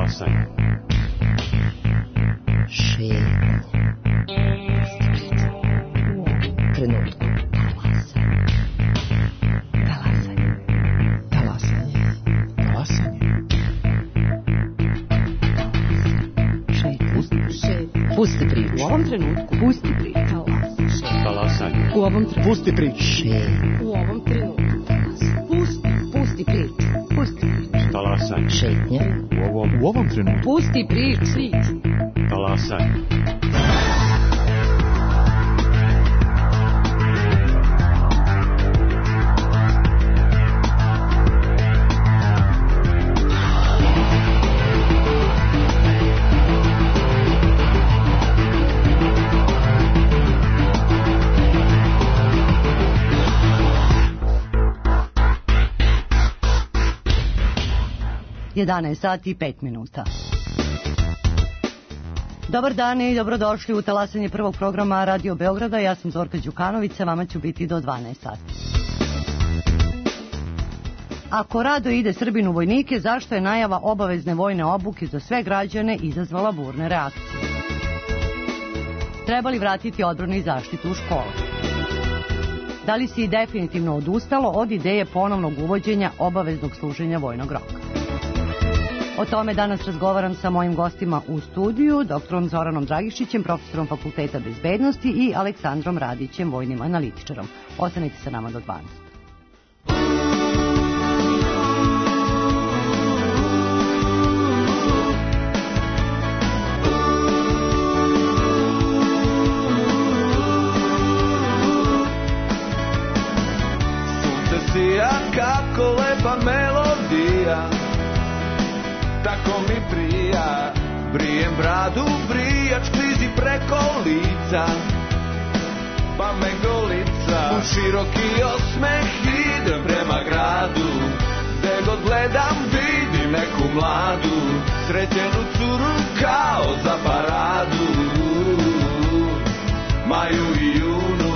Talasanje. Šetnje. Trenutku. Pusti priču. U ovom trenutku. Pusti priču. Talasanje. U ovom trenutku. Pusti priču. U ovom trenutku. Pusti priču. Pusti priču. Talasanje. Šetnje. U ovom trenutku. Pusti priču. Talasanje. Jedanaest sati i 5 minuta. Dobar dan i dobrodošli u talasanje prvog programa Radio Beograda. Ja sam Zorka Đukanović, sa vama ću biti do 12 sati. Ako rado ide Srbin u vojnike, zašto je najava obavezne vojne obuke za sve građane izazvala burne reakcije? Treba li vratiti odbranu i zaštitu u školu? Da li se i definitivno odustalo od ideje ponovnog uvođenja obaveznog služenja vojnog roka? O tome danas razgovaram sa mojim gostima u studiju, doktorom Zoranom Dragišićem, profesorom Fakulteta bezbednosti i Aleksandrom Radićem, vojnim analitičarom. Ostanite sa nama do 12. Sunce sija kako lepa melodija, tako mi prija, brijem bradu, brijač klizi preko lica, pa me golica. U široki osmeh idem prema gradu, gde god gledam vidim neku mladu, srećenu curu kao za paradu, maju i junu,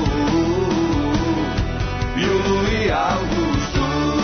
julu i avgustu.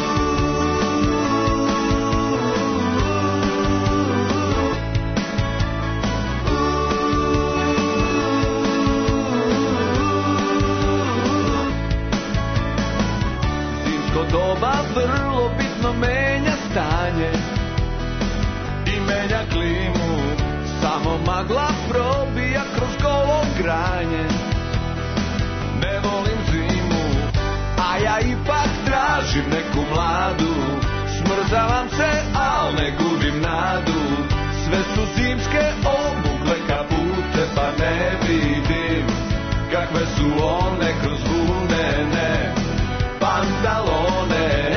Doba vrlo bitno menja stanje i menja klimu, samo magla probija kroz golo granje. Ne volim zimu, a ja ipak tražim neku mladu, smrzavam se, al ne gubim nadu. Sve su zimske obugle kapute, pa ne vidim kakve su one kroz vunene pantalone.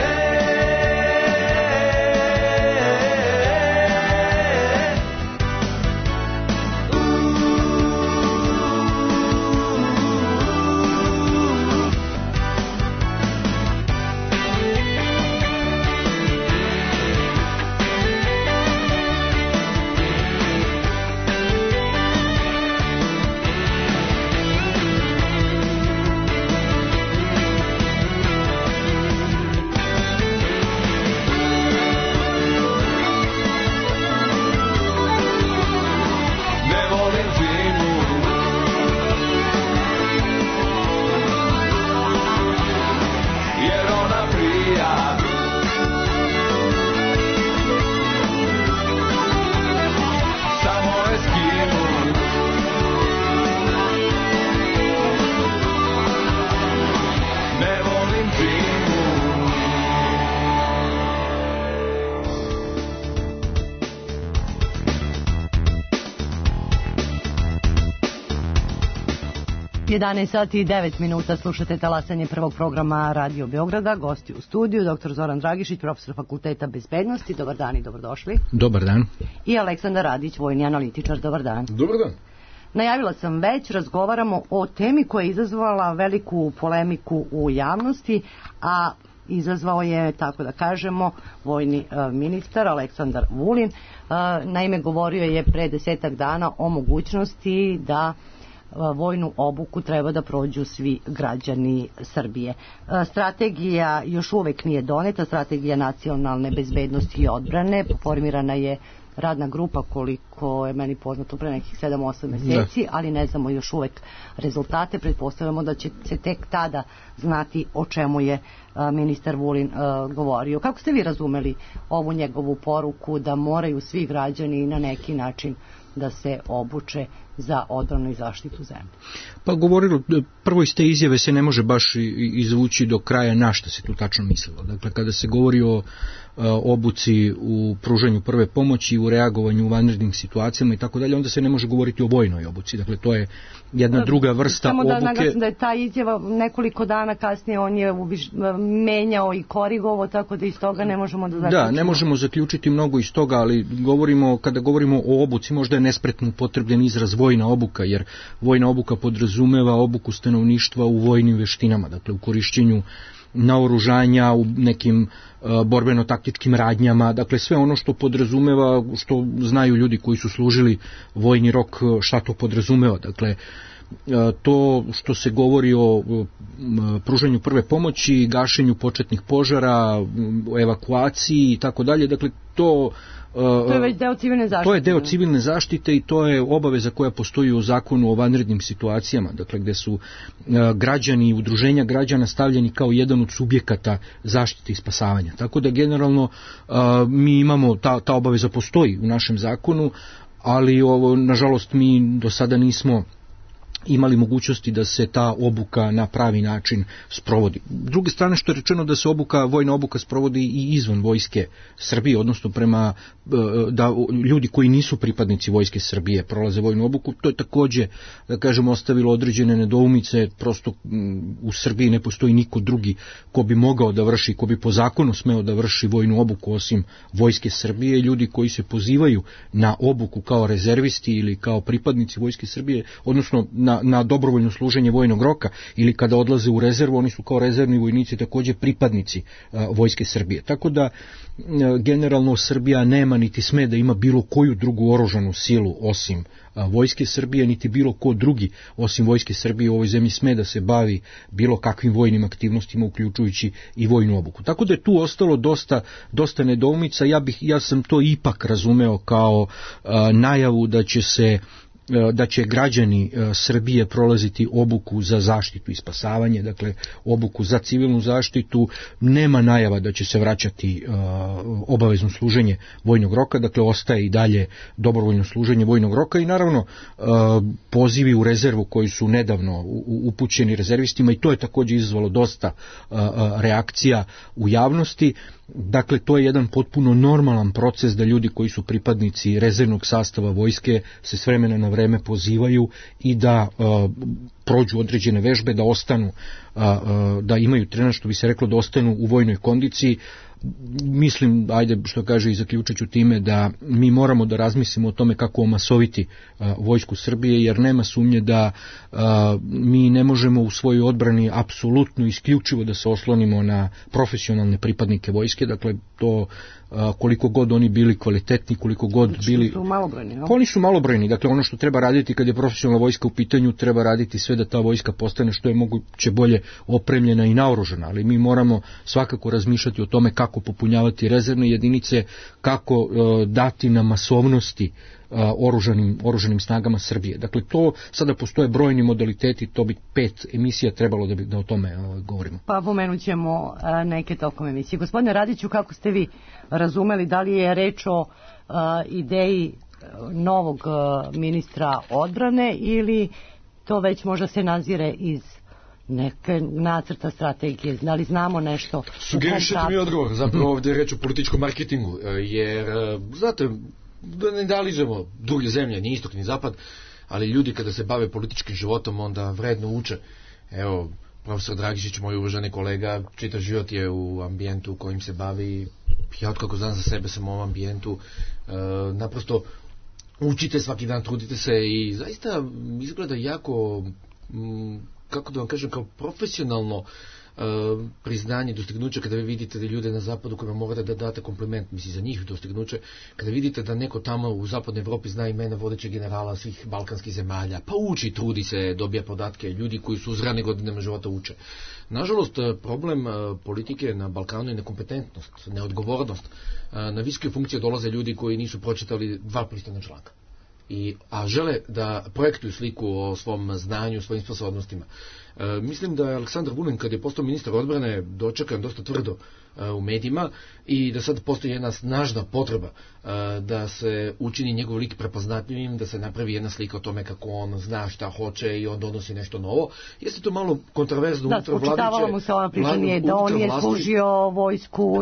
Jedanaest sati i 9 minuta, slušate talasanje prvog programa Radio Beograda. Gosti u studiju, doktor Zoran Dragišić, profesor Fakulteta bezbednosti. Dobar dan i dobrodošli. Dobar dan. I Aleksandar Radić, vojni analitičar. Dobar dan. Dobar dan. Najavila sam već, razgovaramo o temi koja je izazvala veliku polemiku u javnosti, a izazvao je, tako da kažemo, vojni ministar Aleksandar Vulin. Naime, govorio je pre 10 dana o mogućnosti da vojnu obuku treba da prođu svi građani Srbije. Strategija još uvek nije doneta, strategija nacionalne bezbednosti i odbrane, formirana je radna grupa, koliko je meni poznato, pre nekih 7-8 meseci, ali ne znamo još uvek rezultate. Pretpostavljamo da će se tek tada znati o čemu je ministar Vulin govorio. Kako ste vi razumeli ovu njegovu poruku da moraju svi građani na neki način da se obuče za odbranu i zaštitu zemlje? Pa govorilo, prvo iz te izjave se ne može baš izvući do kraja na šta se tu tačno mislilo. Dakle, kada se govori o obuci u pružanju prve pomoći, u reagovanju u vanrednim situacijama i tako dalje, onda se ne može govoriti o vojnoj obuci. Dakle, to je jedna druga vrsta obuke. Samo da naglasim da je ta izjava nekoliko dana kasnije on je menjao i korigovao, tako da iz toga ne možemo da zaključimo. Da, ne možemo zaključiti mnogo iz toga, ali kada govorimo o obuci, možda je nespretno upotrebljen izraz vojna obuka, jer vojna obuka podrazumeva obuku stanovništva u vojnim veštinama, dakle u korišćenju naoružanja, u nekim borbeno-taktičkim radnjama, dakle sve ono što podrazumeva, što znaju ljudi koji su služili vojni rok, šta to podrazumeva. Dakle, to što se govori o pružanju prve pomoći, gašenju početnih požara, o evakuaciji i tako dalje, dakle to je već deo civilne zaštite. To je deo civilne zaštite i to je obaveza koja postoji u zakonu o vanrednim situacijama, dakle gde su građani i udruženja građana stavljeni kao jedan od subjekata zaštite i spasavanja. Tako da generalno mi imamo, ta obaveza postoji u našem zakonu, ali nažalost mi do sada nismo imali mogućnosti da se ta obuka na pravi način sprovodi. S druge strane, što je rečeno da se vojna obuka sprovodi i izvan vojske Srbije, odnosno da ljudi koji nisu pripadnici vojske Srbije prolaze vojnu obuku, to je takođe, da kažemo, ostavilo određene nedoumice, prosto u Srbiji ne postoji niko drugi ko bi mogao da vrši, ko bi po zakonu smeo da vrši vojnu obuku osim vojske Srbije. Ljudi koji se pozivaju na obuku kao rezervisti ili kao pripadnici vojske Srbije, odnosno na dobrovoljno služenje vojnog roka ili kada odlaze u rezervu, oni su kao rezervni vojnici takođe pripadnici vojske Srbije. Tako da generalno Srbija nema niti sme da ima bilo koju drugu oružanu silu osim vojske Srbije, niti bilo ko drugi osim vojske Srbije u ovoj zemlji sme da se bavi bilo kakvim vojnim aktivnostima, uključujući i vojnu obuku. Tako da je tu ostalo dosta nedoumica. Ja sam to ipak razumeo kao najavu da će građani Srbije prolaziti obuku za zaštitu i spasavanje, dakle obuku za civilnu zaštitu. Nema najava da će se vraćati obavezno služenje vojnog roka, dakle ostaje i dalje dobrovoljno služenje vojnog roka i naravno pozivi u rezervu koji su nedavno upućeni rezervistima i to je takođe izazvalo dosta reakcija u javnosti. Dakle, to je jedan potpuno normalan proces da ljudi koji su pripadnici rezervnog sastava vojske se s vremena na vreme pozivaju i da prođu određene vežbe, da ostanu, da imaju trenaž, što bi se reklo, da ostanu u vojnoj kondiciji. Mislim, ajde što kaže i zaključit ću time, da mi moramo da razmislimo o tome kako omasoviti vojsku Srbije, jer nema sumnje da mi ne možemo u svojoj odbrani apsolutno isključivo da se oslonimo na profesionalne pripadnike vojske, dakle to koliko god oni bili kvalitetni, koliko god bili... Oni su malobrojni, dakle ono što treba raditi kad je profesionalna vojska u pitanju, treba raditi sve da ta vojska postane što je moguće bolje opremljena i naoružana, ali mi moramo svakako razmišljati o tome kako popunjavati rezervne jedinice, kako dati na masovnosti oružanim snagama Srbije. Dakle, to sada postoje brojni modaliteti, to bi 5 emisija trebalo da o tome govorimo. Pa pomenut ćemo neke tokom emisije. Gospodine Radiću, kako ste vi razumeli, da li je reč o ideji novog ministra odbrane ili to već možda se nazire iz neke nacrta strategije, da li znamo nešto? Sugerišete mi odgovor, zapravo ovdje je reč o političkom marketingu, jer, znate, da ne analizujemo druge zemlje, ni istok ni zapad, ali ljudi kada se bave političkim životom onda vredno uče. Evo, profesor Dragišić, moj uvaženi kolega, čitav život je u ambijentu u kojim se bavi, ja otkako znam za sebe sam u ovom ambijentu, naprosto učite svaki dan, trudite se i zaista izgleda jako, kako da vam kažem, kao profesionalno priznanje, dostignuće, kada vi vidite da ljude na zapadu kojima morate da date kompliment, misli za njih dostignuće, kada vidite da neko tamo u zapadnoj Evropi zna imena vodećeg generala svih balkanskih zemalja, pa uči, trudi se, dobija podatke, ljudi koji su uz rane godinama života uče. Nažalost, problem politike na Balkanu je nekompetentnost, neodgovornost. Na visoke funkcije dolaze ljudi koji nisu pročitali 2 pristojna članka. A žele da projektuju sliku o svom znanju, svojim sposobnostima. Mislim da je Aleksandar Vulin, kad je postao ministar odbrane, dočekan dosta tvrdo u medijima i da sad postoji jedna snažna potreba da se učini njegov lik prepoznatljivim, da se napravi jedna slika o tome kako on zna šta hoće i on donosi nešto novo. Jeste to malo kontraverzno unutar vladajuće... Da, spočitavalo mu se ova pričanje da on je služio vojsku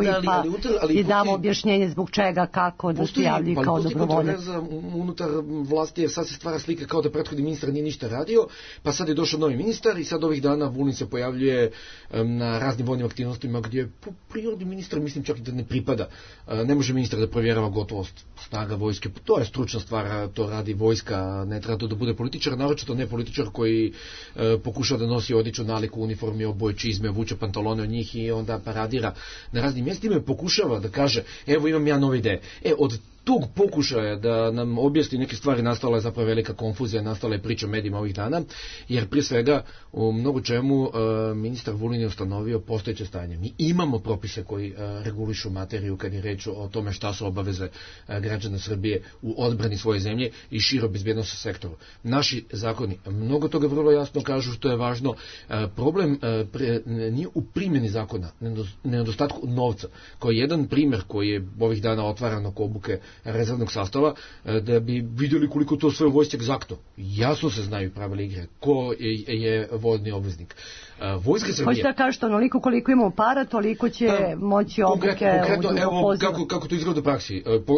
i damo objašnjenje zbog čega, kako da se javlji kao dobrovoljac. Kontraverza unutar vlasti, jer sad se stvara slika kao da prethodni ministar nije ništa radio, pa sad je došao novi ministar i sad ovih dana Vulin se pojavljuje na raznim vojnim aktivnostima gdje po prirodi ministra mislim čak i da ne pripada. Ne može ministar da provjerava gotovost snaga vojske, to je stručna stvar, to radi vojska, ne treba to da bude političar, naročito ne političar koji pokuša da nosi odličnu naliku, uniformi, oboje čizme, vuče pantalone od njih i onda paradira na raznim mjestima i pokušava da kaže, evo imam ja nove ideje. Od tog pokušaja da nam objasni neke stvari nastala je zapravo velika konfuzija, nastala je priča o medijima ovih dana, jer prije svega u mnogo čemu ministar Vulin je ustanovio postojeće stanje. Mi imamo propise koji regulišu materiju kad je reč o tome šta su obaveze građana Srbije u odbrani svoje zemlje i širo bezbjednosnom sektoru. Naši zakoni mnogo toga vrlo jasno kažu što je važno. Problem nije u primjeni zakona, nedostatku novca. Kao jedan primjer koji je ovih dana otvaran oko obuke rezervnog sastava, da bi vidjeli koliko to sve vojske egzaktno. Jasno se znaju pravila igre. Ko je vodni obveznik. Vojska Srbije... Hoćete da kažete, onoliko koliko imamo para, toliko će moći obuke... Konkretno, kako to izgleda u praksi.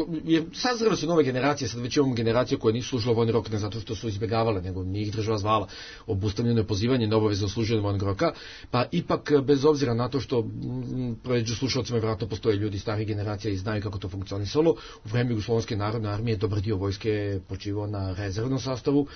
Sazrele su nove generacije, sad već imamo generacije koje nisu služile vojni rok ne zato što su izbjegavale, nego nije ih država zvala. Obustavljeno je pozivanje na obavezno služenje vojnog roka, pa ipak bez obzira na to što među slušalcima vjerojatno postoje ljudi starih generacija i znaju kako to funkcionisalo, u vreme Jugoslovenske narodne armije dobar dio vojske počivao na rezervnom sastavu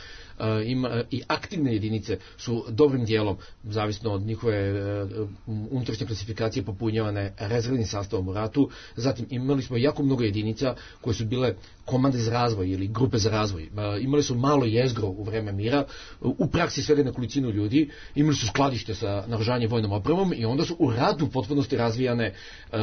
i aktivne jedinice su dobrim dijelom, zavisno od njihove unutrašnje klasifikacije, popunjavane rezervnim sastavom u ratu. Zatim imali smo jako mnogo jedinica koje su bile komande za razvoj ili grupe za razvoj. Imali su malo jezgro u vreme mira, u praksi svega nekolicinu ljudi, imali su skladište sa naoružanjem vojnom opremom i onda su u ratu u potpunosti razvijane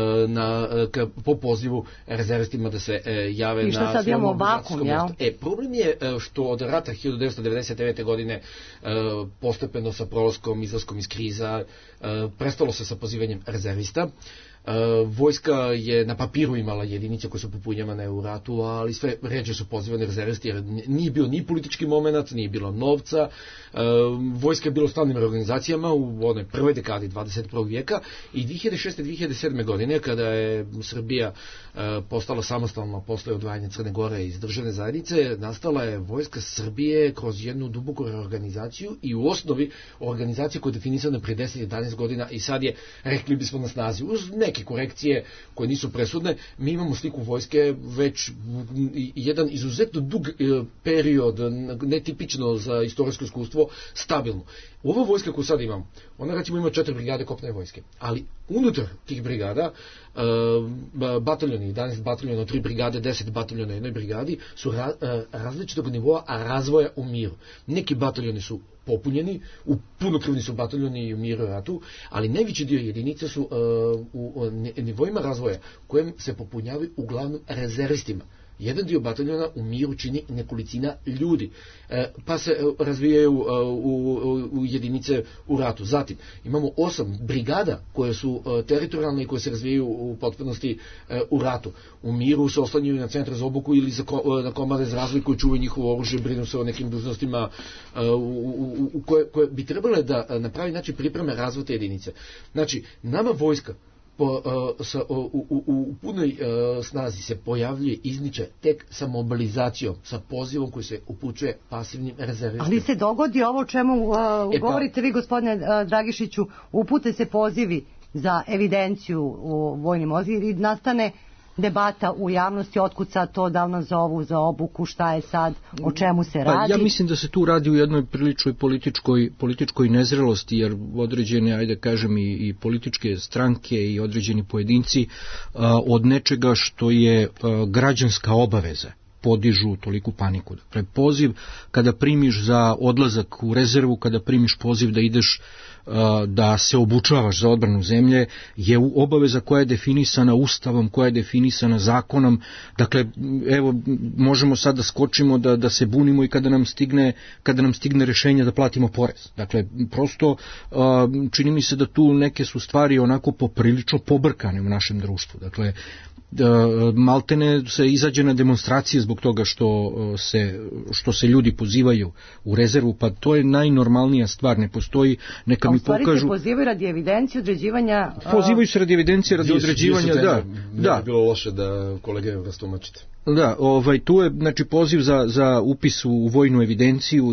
po pozivu rezervistima da se jave na... I što sad imamo vakum, jel? Problem je što od rata 1999. godine postepeno sa prolaskom, izlaskom iz kriza, prestalo se sa pozivanjem rezervista. Vojska je na papiru imala jedinice koje su popunjavane u ratu, ali sve ređe su pozivane rezervisti jer nije bio ni politički moment, nije bilo novca. Vojska je bila u stalnim organizacijama u onoj prvoj dekadi 21. vijeka i 2006. 2007. godine kada je Srbija postala samostalna posle odvajanja Crne Gore iz državne zajednice, nastala je Vojska Srbije kroz jednu duboku reorganizaciju i u osnovi organizacija koja je definisana prije 10-11 godina i sad je, rekli bismo, na snazi. Uz neke korekcije koje nisu presudne, mi imamo sliku vojske već jedan izuzetno dug period, netipično za istorijsko iskustvo, stabilno. Ova vojska koju sad imamo, ona recimo ima 4 brigade kopnene vojske, ali unutar tih brigada bataljoni, 11 bataljona, 3 brigade, 10 bataljona u jednoj brigadi su različitog nivoa razvoja u miru. Neki bataljoni su popunjeni, punokrvni su bataljoni u miru i ratu, ali najveći dio jedinice su u nivoima razvoja kojem se popunjavaju uglavnom rezervistima. Jedan dio bataljona u miru čini nekolicina ljudi, pa se razvijaju u jedinice u ratu. Zatim imamo 8 brigada koje su teritorijalne i koje se razvijaju u potpunosti u ratu. U miru se oslanjaju na centre za obuku ili na komande za razvoj koji čuvaju njihovo oružje, brinu se o nekim dužnostima koje bi trebale da na pravi način pripreme razvoj te jedinice. Znači, nama vojska u punoj snazi se pojavljuje, izniče tek sa mobilizacijom, sa pozivom koji se upućuje pasivnim rezervistima. Ali se dogodi ovo čemu govorite vi, gospodine Dragišiću, upute se pozivi za evidenciju u vojnim odjelima i nastane debata u javnosti, otkud sad to, da li nas zovu za obuku, šta je sad, o čemu se radi? Ja mislim da se tu radi u jednoj priličnoj političkoj nezrelosti, jer određene, ajde kažem, i političke stranke i određeni pojedinci od nečega što je građanska obaveza podižu toliku paniku. Dakle, poziv kada primiš za odlazak u rezervu, kada primiš poziv da ideš da se obučavaš za odbranu zemlje, je obaveza koja je definisana Ustavom, koja je definisana zakonom. Dakle, evo, možemo sad da skočimo, da se bunimo i kada nam stigne rešenje da platimo porez. Dakle, prosto čini mi se da tu neke su stvari onako poprilično pobrkane u našem društvu. Dakle, maltene se izađe na demonstracije zbog toga što se ljudi pozivaju u rezervu, pa to je najnormalnija stvar, ne postoji, neka mi pokažu. Se pozivaju radi evidencije određivanja. Pozivaju se radi evidencije, radi određivanja, da. Ne bi bilo loše da kolege vas tumačite. Da, tu je znači poziv za upis u vojnu evidenciju,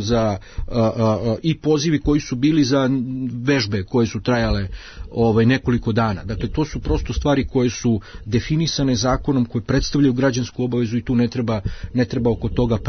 i pozivi koji su bili za vežbe koje su trajale nekoliko dana. Dakle, to su prosto stvari koje su definisane zakonom, koje predstavljaju građansku obavezu i tu ne treba oko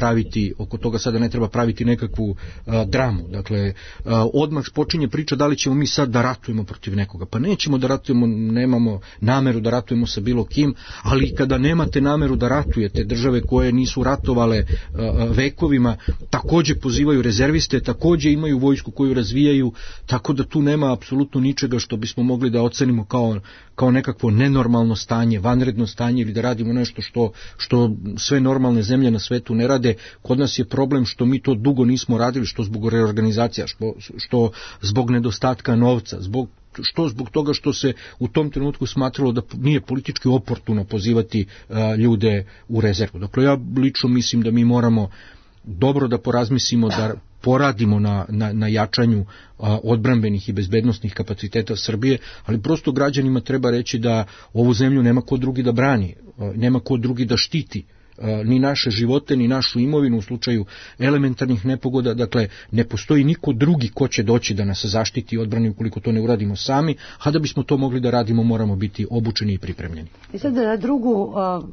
toga sada ne treba praviti nekakvu dramu. Dakle, odmah počinje priča da li ćemo mi sad da ratujemo protiv nekoga. Pa nećemo da ratujemo, nemamo nameru da ratujemo sa bilo kim, ali kada nemate nameru da ratujete, države koje nisu ratovale vekovima takođe pozivaju rezerviste, takođe imaju vojsku koju razvijaju, tako da tu nema apsolutno ničega što bismo mogli da ocenimo kao nekakvo nenormalno stanje, vanredno stanje ili da radimo nešto što sve normalne zemlje na svetu ne rade. Kod nas je problem što mi to dugo nismo radili, što zbog reorganizacija, što zbog nedostatka novca, zbog toga što se u tom trenutku smatralo da nije politički oportuno pozivati ljude u rezervu. Dakle, ja lično mislim da mi moramo dobro da porazmislimo, da poradimo na jačanju odbrambenih i bezbednosnih kapaciteta Srbije, ali prosto građanima treba reći da ovu zemlju nema ko drugi da brani, nema ko drugi da štiti ni naše živote, ni našu imovinu u slučaju elementarnih nepogoda. Dakle, ne postoji niko drugi ko će doći da nas zaštiti i odbrani ukoliko to ne uradimo sami, a da bismo to mogli da radimo moramo biti obučeni i pripremljeni. I sad na drugu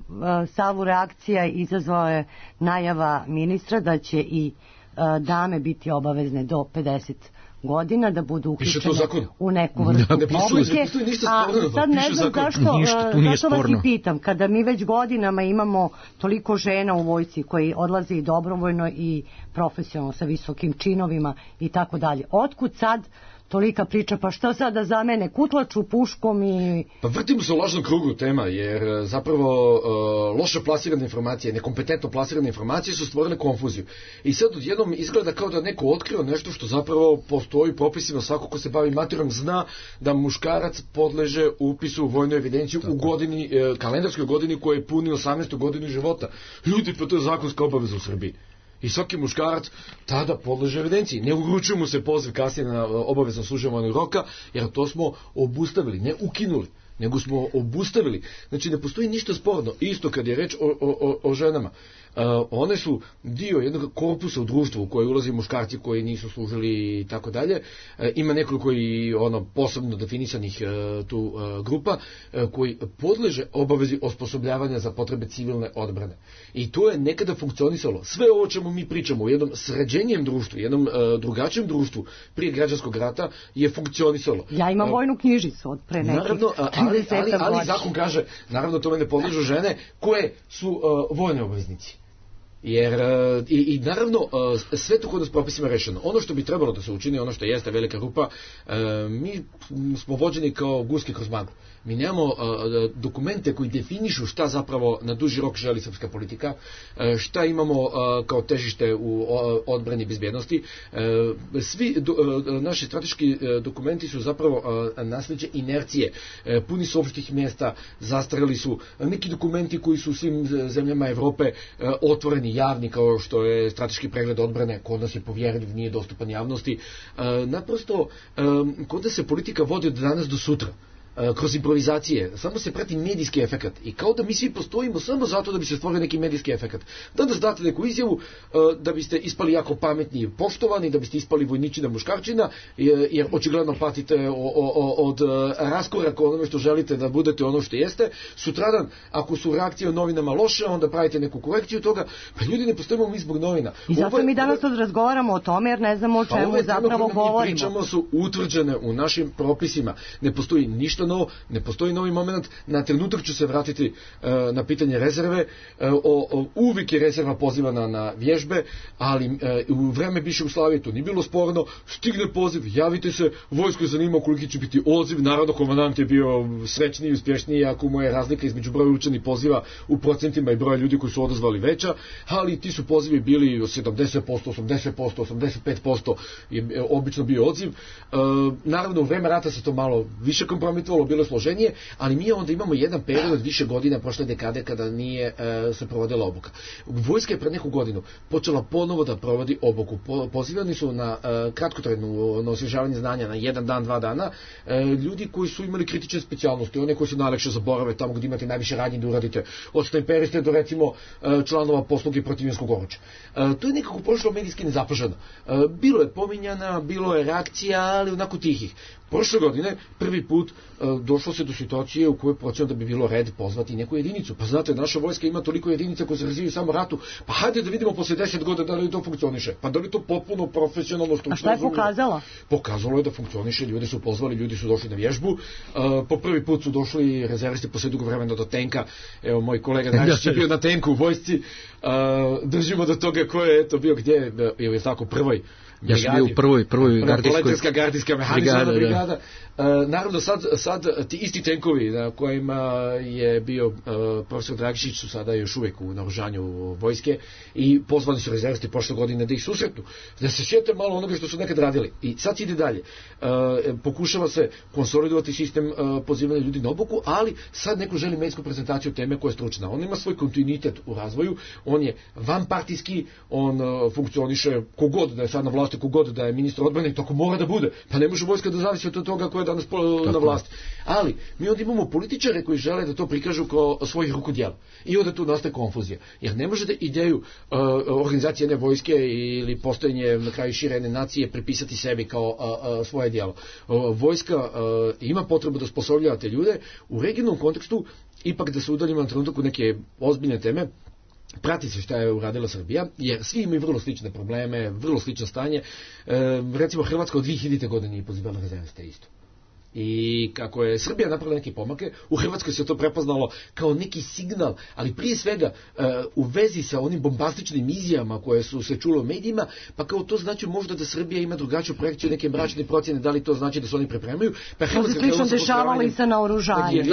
salvu reakcija izazvala je najava ministra da će i dame biti obavezne do 50 godina da budu uključene u neku vrstu obuke. A sad ne znam zašto vas i pitam, kada mi već godinama imamo toliko žena u vojsci koji odlaze i dobrovoljno i profesionalno sa visokim činovima i tako dalje. Otkud sad tolika priča, pa šta sad da za mene kutlaču puškom i... Pa vrtimo se u lažnom krugu tema, jer zapravo loše plasirane informacije, nekompetentno plasirane informacije su stvorile konfuziju. I sad odjednom izgleda kao da neko otkrio nešto što zapravo postoji propisima, svako ko se bavi materijom zna da muškarac podleže upisu u vojnu evidenciju u godini, kalendarskoj godini koja je puni 18. godinu života. Ljudi, pa to je zakonska obaveza u Srbiji. I svaki muškarac tada podleže evidenciji. Ne uručuje mu se poziv kasnije na obavezno služenje vojnog roka, jer to smo obustavili, ne ukinuli, nego smo obustavili. Znači, ne postoji ništa sporno. Isto kad je reč o ženama. One su dio jednog korpusa u društvu u koje ulazi muškarci koji nisu služili i tako dalje. Ima nekoliko i posebno definisanih tu grupa koji podleže obavezi osposobljavanja za potrebe civilne odbrane. I to je nekada funkcionisalo. Sve ovo čemu mi pričamo u jednom sređenijem društvu, jednom drugačijem društvu prije građanskog rata je funkcionisalo. Ja imam vojnu knjižicu od pre nekih 30 godina. Ali zakon kaže, naravno tome ne podležu žene koje su vojne obveznici. Jer i naravno sve to kod nas propisima rešeno. Ono što bi trebalo da se učini, ono što jeste velika rupa, mi smo vođeni kao guske kroz maglu. Mi nemamo dokumente koji definišu šta zapravo na duži rok želi srpska politika, šta imamo kao težište u odbrani bezbednosti. Svi naši strateški dokumenti su zapravo nasleđe inercije. Puni su opštih mjesta, zastareli su neki dokumenti koji su u svim zemljama Evrope otvoreni, javni, kao što je strateški pregled odbrane, kod nas je povjerljiv, nije dostupan javnosti. Naprosto, kod nas se politika vodi od danas do sutra. kroz improvizacije, samo se prati medijski efekat i kao da mi svi postojimo samo zato da bi se stvorio neki medijski efekat. Da date neku izjavu da biste ispali jako pametni i poštovani, da biste ispali vojničina muškarčina, jer očigledno patite od raskoraka onome što želite da budete ono što jeste. Sutradan, ako su reakcije u novinama loše, onda pravite neku korekciju toga, pa ljudi ne postojimo mi zbog novina. I zato mi danas razgovaramo o tome jer ne znamo o čemu zapravo govorimo. Pričamo su utvrđene u našim propisima. Ne postoji ništa novo, ne postoji novi moment. Na trenutak ću se vratiti na pitanje rezerve. Uvijek je rezerva pozivana na vježbe, ali u vreme bivše Jugoslavije to nije bilo sporno. Stigne poziv, javite se, vojsko je zanimao koliki će biti odziv. Naravno, komandant je bio srećniji i uspješniji, ako mu je razlika između broja učenih poziva u procentima i broja ljudi koji su odazvali veća, ali ti su pozivi bili 70%, 80%, 85% je obično bio odziv. Naravno, u vreme rata se to malo više kompromitovalo, bilo složenije, ali mi onda imamo jedan period od više godina prošle dekade kada nije se provodila obuka. Vojska je pred neku godinu počela ponovo da provodi obuku. Pozivani su na kratkotrajno osvježavanje znanja na 1 dan, 2 dana, ljudi koji su imali kritične specijalnosti, one koji su najlakše zaborave tamo gdje imate najviše radnji da uradite, od snajperiste do recimo članova posluge protivljenskog oruđa. To je nekako prošlo medijski nezapaženo. Bilo je pominjana, bilo je reakcija, ali onako tihih. Prošle godine prvi put došlo se do situacije u kojoj počeo da bi bilo red pozvati neku jedinicu. Pa znate, naša vojska ima toliko jedinica koje se razvijaju samo ratu. Pa hajde da vidimo posle 10 godina da li to funkcioniše. Pa da li to potpuno profesionalno stručno. A šta je pokazala? Pokazalo je da funkcioniše, ljudi su pozvali, ljudi su došli na vježbu. Po prvi put su došli rezervisti posle dugo vremena do tenka. Evo, moj kolega Dragišić je bio na tenku u vojsci. Držimo do toga ko je to bio gdje, je tako prvoj. Ja sam bio u prvoj gardijska mehanična brigada. Naravno sad ti isti tenkovi na kojima je bio profesor Dragišić su sada još uvijek u naoružanju vojske i pozvani su rezervisti prošle godine da ih susretnu, da se sjete malo onoga što su nekad radili. I sad ide dalje. Pokušava se konsolidovati sistem pozivanja ljudi na obuku, ali sad neko želi medijsku prezentaciju teme koja je stručna. On ima svoj kontinuitet u razvoju, on je vanpartijski, on funkcioniše kogod da je sad na vlasti, kogod da je ministar odbrane i tako mora da bude. Pa ne može vojska da zavisi od toga ko je danas na vlasti. Ali mi onda imamo političare koji žele da to prikažu kao svojih rukodjela. I onda tu nastaje konfuzija. Jer ne možete ideju organizacije jedne vojske ili postojanje na kraju šire jedne nacije pripisati sebi kao svoje djelo. Vojska ima potrebu da osposobljava te ljude u regionalnom kontekstu, ipak da se udaljimo na trenutak u neke ozbiljne teme. Prati se šta je uradila Srbija, jer svi imaju vrlo slične probleme, vrlo slično stanje. Recimo Hrvatska od 2000. godine nije pozivala rezerviste isto. I kako je Srbija napravila neke pomake, u Hrvatskoj se to prepoznalo kao neki signal, ali prije svega u vezi sa onim bombastičnim izjavama koje su se čule u medijima, pa kao to znači možda da Srbija ima drugačiju projekciju, neke mračne procjene, da li to znači da se oni pripremaju. Pa to se slično dešavalo i sa naoružanjem.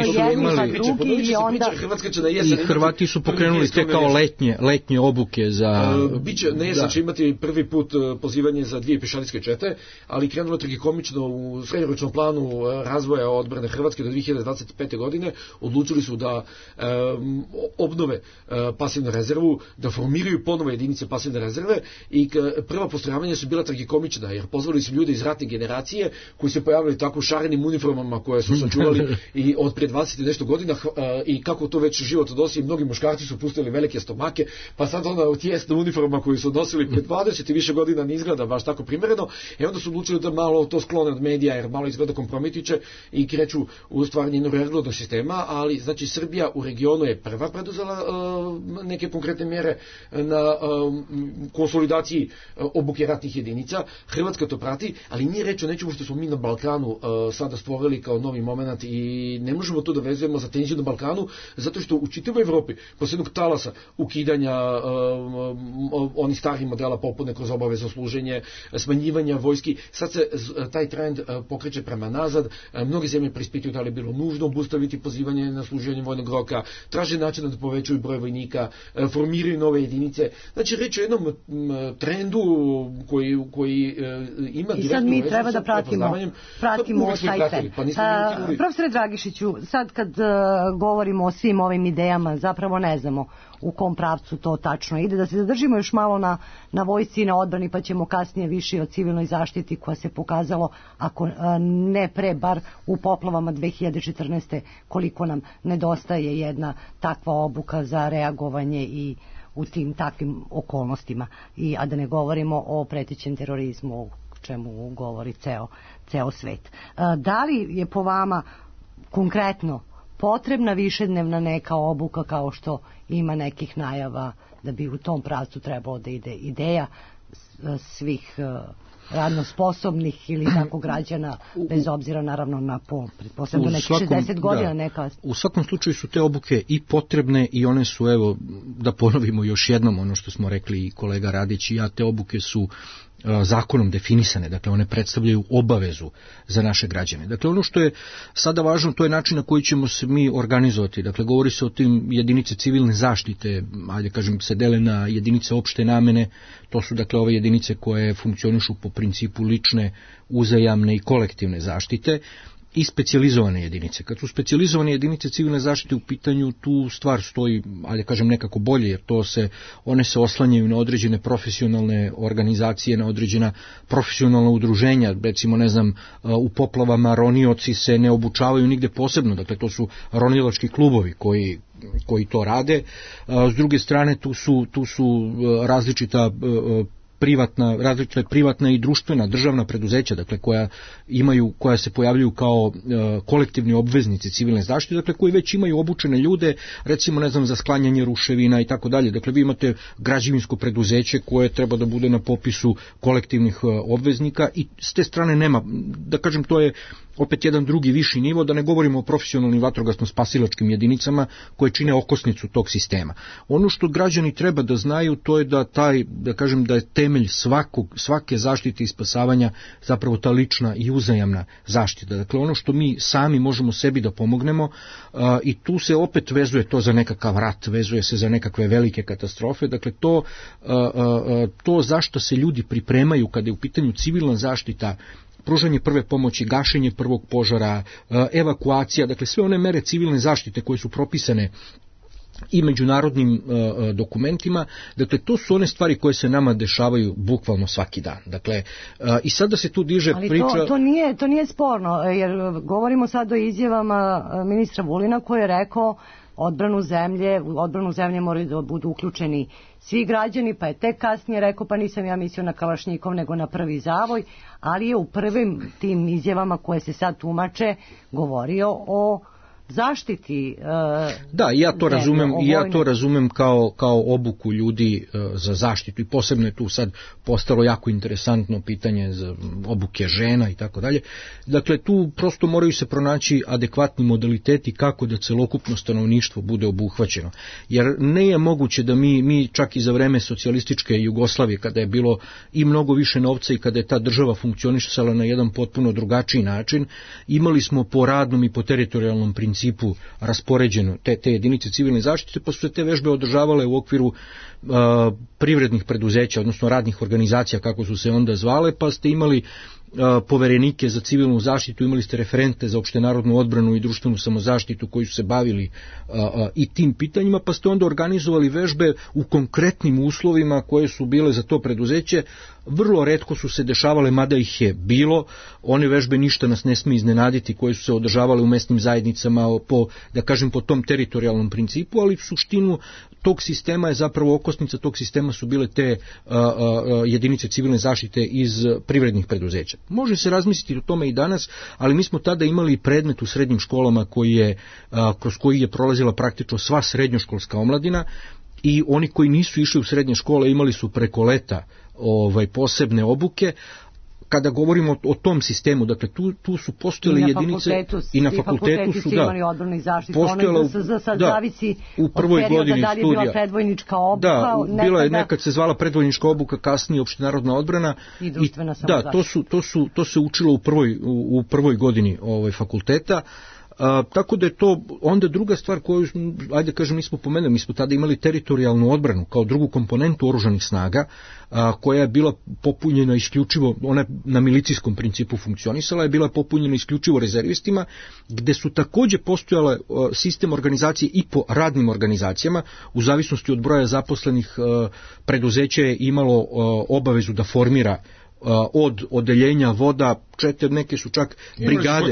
I Hrvati su pokrenuli te kao letnje obuke za... Biće, na jesen će imati prvi put pozivanje za 2 pješadijske čete, ali krenulo tragikomično u srednjoročnom planu razvoja odbrane Hrvatske do 2025. godine. Odlučili su da obnove pasivnu rezervu, da formiraju ponovo jedinice pasivne rezerve i prva postrojavanja su bila tragikomična, jer pozvali su ljude iz ratne generacije koji se pojavili tako u šarenim uniformama koje su sačuvali i od prije 20 i nešto godina i kako to već život odnosi, mnogi muškarci su pustili velike stomake, pa sad ona tijesna uniforma koju su nosili pred 20 i više godina ne izgleda baš tako primjereno, i onda su odlučili da malo to sklone od medija, jer malo izgleda kompromitiće i kreću u stvaranje jednog regularnog sistema, ali znači Srbija u regionu je prva preduzela neke konkretne mjere na konsolidaciji obuke ratnih jedinica. Hrvatska to prati, ali nije reč o nečemu što smo mi na Balkanu sada stvorili kao novi moment i ne možemo to da vezujemo za tenziju na Balkanu, zato što u čitavoj Evropi posle jednog talasa ukidanja onih starih modela popune kroz obavezno služenje, smanjivanja vojski, sad se taj trend pokreće prema nazad. Mnoge zemlje preispituju da li je bilo nužno obustaviti pozivanje na služenje vojnog roka, traže način da povećaju broj vojnika, formiraju nove jedinice. Znači reč o jednom trendu koji ima direktno... I sad mi treba da pratimo taj trend. Profesore Dragišiću, sad kad govorimo o svim ovim idejama, zapravo ne znamo u kom pravcu to tačno ide. Da se zadržimo još malo na vojsci i na odbrani, pa ćemo kasnije više o civilnoj zaštiti koja se pokazalo, ako ne pre, bar u poplavama 2014. koliko nam nedostaje jedna takva obuka za reagovanje i u tim takvim okolnostima. A da ne govorimo o pretećem terorizmu, o čemu govori ceo svet. Da li je po vama konkretno potrebna višednevna neka obuka, kao što ima nekih najava da bi u tom pravcu trebalo da ide ideja svih radno sposobnih ili tako građana, bez obzira naravno na pol, pretpostavljam do nekih 60 godina neka. U svakom slučaju su te obuke i potrebne i one su, evo, da ponovimo još jednom ono što smo rekli i kolega Radić i ja, te obuke su zakonom definisane, dakle one predstavljaju obavezu za naše građane. Dakle, ono što je sada važno, to je način na koji ćemo se mi organizovati. Dakle, govori se o tim jedinice civilne zaštite, ajde kažem, se dele na jedinice opšte namene, to su dakle ove jedinice koje funkcionišu po principu lične, uzajamne i kolektivne zaštite, i specijalizovane jedinice. Kad su specijalizovane jedinice civilne zaštite u pitanju, tu stvar stoji, ajde kažem, nekako bolje, jer one se oslanjaju na određene profesionalne organizacije, na određena profesionalna udruženja, recimo, ne znam, u poplavama ronioci se ne obučavaju nigde posebno, dakle to su ronilački klubovi koji to rade. S druge strane, tu su različita privatna i društvena državna preduzeća, dakle koja se pojavljuju kao kolektivni obveznici civilne zaštite, dakle koji već imaju obučene ljude, recimo, ne znam, za sklanjanje ruševina i tako dalje. Dakle, vi imate građevinsko preduzeće koje treba da bude na popisu kolektivnih obveznika i s te strane nema, da kažem, to je opet jedan drugi viši nivo, da ne govorimo o profesionalnim vatrogasno-spasilačkim jedinicama koje čine okosnicu tog sistema. Ono što građani treba da znaju, to je da je temelj svake zaštite i spasavanja zapravo ta lična i uzajamna zaštita. Dakle, ono što mi sami možemo sebi da pomognemo, i tu se opet vezuje to za nekakav rat, vezuje se za nekakve velike katastrofe. Dakle, to zašto se ljudi pripremaju kada je u pitanju civilna zaštita, pružanje prve pomoći, gašenje prvog požara, evakuacija, dakle sve one mere civilne zaštite koje su propisane i međunarodnim dokumentima, dakle to su one stvari koje se nama dešavaju bukvalno svaki dan. Dakle, i sada se tu diže priča... Ali to nije sporno, jer govorimo sad o izjavama ministra Vulina koji je rekao odbranu zemlje moraju da budu uključeni svi građani, pa je tek kasnije rekao, pa nisam ja mislio na Kalašnjikov nego na prvi zavoj, ali je u prvim tim izjavama koje se sad tumače govorio o zaštiti. Da, ja to razumem kao obuku ljudi za zaštitu, i posebno je tu sad postalo jako interesantno pitanje za obuke žena i tako dalje. Dakle, tu prosto moraju se pronaći adekvatni modaliteti kako da celokupno stanovništvo bude obuhvaćeno. Jer ne je moguće da mi čak i za vreme socijalističke Jugoslavije, kada je bilo i mnogo više novca i kada je ta država funkcionisala na jedan potpuno drugačiji način, imali smo po radnom i po teritorijalnom principu raspoređeno te jedinice civilne zaštite, pa su se te vežbe održavale u okviru privrednih preduzeća, odnosno radnih organizacija, kako su se onda zvale, pa ste imali poverenike za civilnu zaštitu, imali ste referente za opštenarodnu odbranu i društvenu samozaštitu koji su se bavili i tim pitanjima, pa ste onda organizovali vežbe u konkretnim uslovima koje su bile za to preduzeće. Vrlo retko su se dešavale, mada ih je bilo, one vežbe ništa nas ne smije iznenaditi, koje su se održavale u mesnim zajednicama po tom teritorijalnom principu, ali suštinu tog sistema je zapravo, okosnica tog sistema su bile te jedinice civilne zaštite iz privrednih preduzeća. Može se razmisliti o tome i danas, ali mi smo tada imali predmet u srednjim školama kroz koji je prolazila praktično sva srednjoškolska omladina, i oni koji nisu išli u srednje škole imali su preko leta posebne obuke. Kada govorimo o tom sistemu, dakle tu su postojale jedinice i na fakultetu su imali odbranu i zaštitu. Postojala zavisi u prvoj godini da li je bila predvojnička obuka. Da, bila je, nekad se zvala predvojnička obuka, kasnije opštenarodna odbrana i društvena samozaštita. Da, to se učilo u prvoj godini fakulteta. Tako da je to onda druga stvar koju, ajde kažem, nismo pomenuli, mi smo tada imali teritorijalnu odbranu kao drugu komponentu oružanih snaga, koja je bila popunjena isključivo, ona je na milicijskom principu funkcionisala, je bila popunjena isključivo rezervistima, gde su takođe postojale sistem organizacije i po radnim organizacijama, u zavisnosti od broja zaposlenih preduzeće je imalo obavezu da formira od odeljenja voda, neke su čak brigade,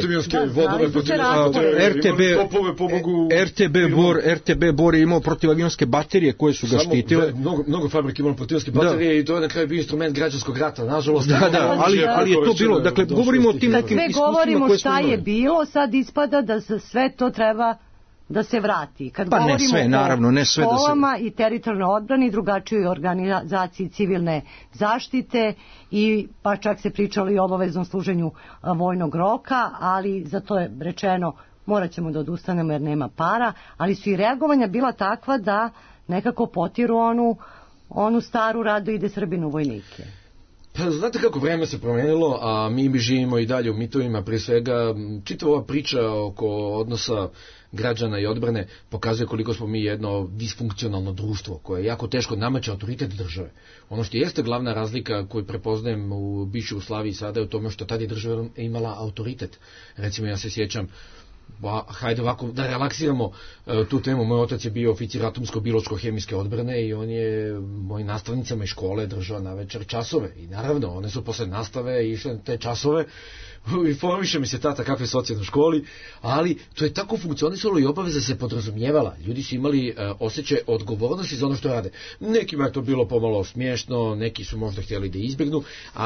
RTB Bor je imao protivavionske baterije koje su ga štitile. Mnogo fabrika imalo protivavionske baterije i to je na kraju bio instrument građanskog rata, nažalost. Ali je to bilo, dakle, govorimo o tim nekim iskustvima koje smo imali. Govorimo šta je bilo, sad ispada da sve to treba da se vrati. Kad pa govorimo ne sve, naravno, ne sve školama i teritorijalnoj odbrani, drugačijoj organizaciji civilne zaštite i pa čak se pričalo i o obaveznom služenju vojnog roka, ali za to je rečeno morat ćemo da odustanemo jer nema para, ali su i reagovanja bila takva da nekako potiru onu staru rado ide Srbinu vojnike. Pa znate kako vreme se promenilo, a mi živimo i dalje u mitovima, prije svega čitava ova priča oko odnosa građana i odbrane pokazuje koliko smo mi jedno disfunkcionalno društvo koje jako teško nameće autoritet države. Ono što jeste glavna razlika koju prepoznajem u bivšoj Jugoslaviji sada je u tome što tad je država imala autoritet. Recimo ja se sjećam, hajde ovako da relaksiramo tu temu, moj otac je bio oficir atomsko-biološko-hemijske odbrane i on je mojim nastavnicama iz škole držao na večer časove i naravno one su posle nastave išle te časove. Informiše mi se tata kakve socijalne u školi, ali to je tako funkcionisalo i obaveza se podrazumijevala. Ljudi su imali osjećaj odgovornosti za ono što rade. Nekima je to bilo pomalo smiješno, neki su možda htjeli da izbjegnu,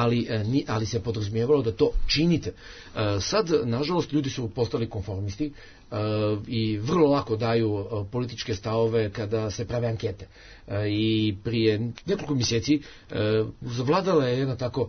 ali se podrazumijevalo da to činite. Sad, nažalost, ljudi su postali konformisti i vrlo lako daju političke stavove kada se prave ankete. I prije nekoliko mjeseci zavladala je jedna tako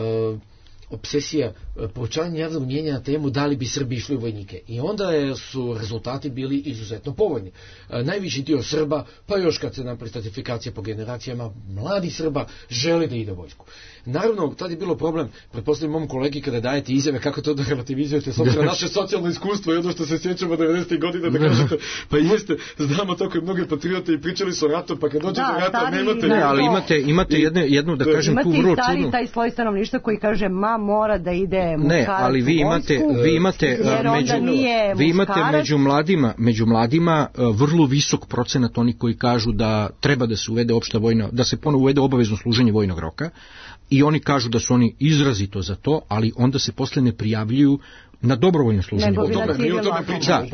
obsesija povećanja javnog mnijenja na temu da li bi Srbi išli u vojnike. I onda su rezultati bili izuzetno povoljni. Najviši dio Srba, pa još kad se napravi stratifikacija po generacijama, mladi Srba žele da ide u vojsku. Naravno, tad je bilo problem, pretpostavljam mom kolegi kada dajete izjave kako to da relativizujete s obzirom na naše socijalno iskustvo i ono što se sjećamo 90. godina da kažete, pa jeste, znamo to koji mnogi patriote i pričali su o ratu, pa kad dođe do rata nemate... Ne, ali imate jednu, da kažem, tu vrlo čudnu... Imate i stari taj sloj stanovništva koji kaže mora da ide muškarac ali vi imate među mladima vrlo visok procenat onih koji kažu da treba da se uvede opšta vojna, da se ponovo uvede obavezno služenje vojnog roka i oni kažu da su oni izrazito za to, ali onda se posle ne prijavljuju na dobrovoljno služenje vojnog roka.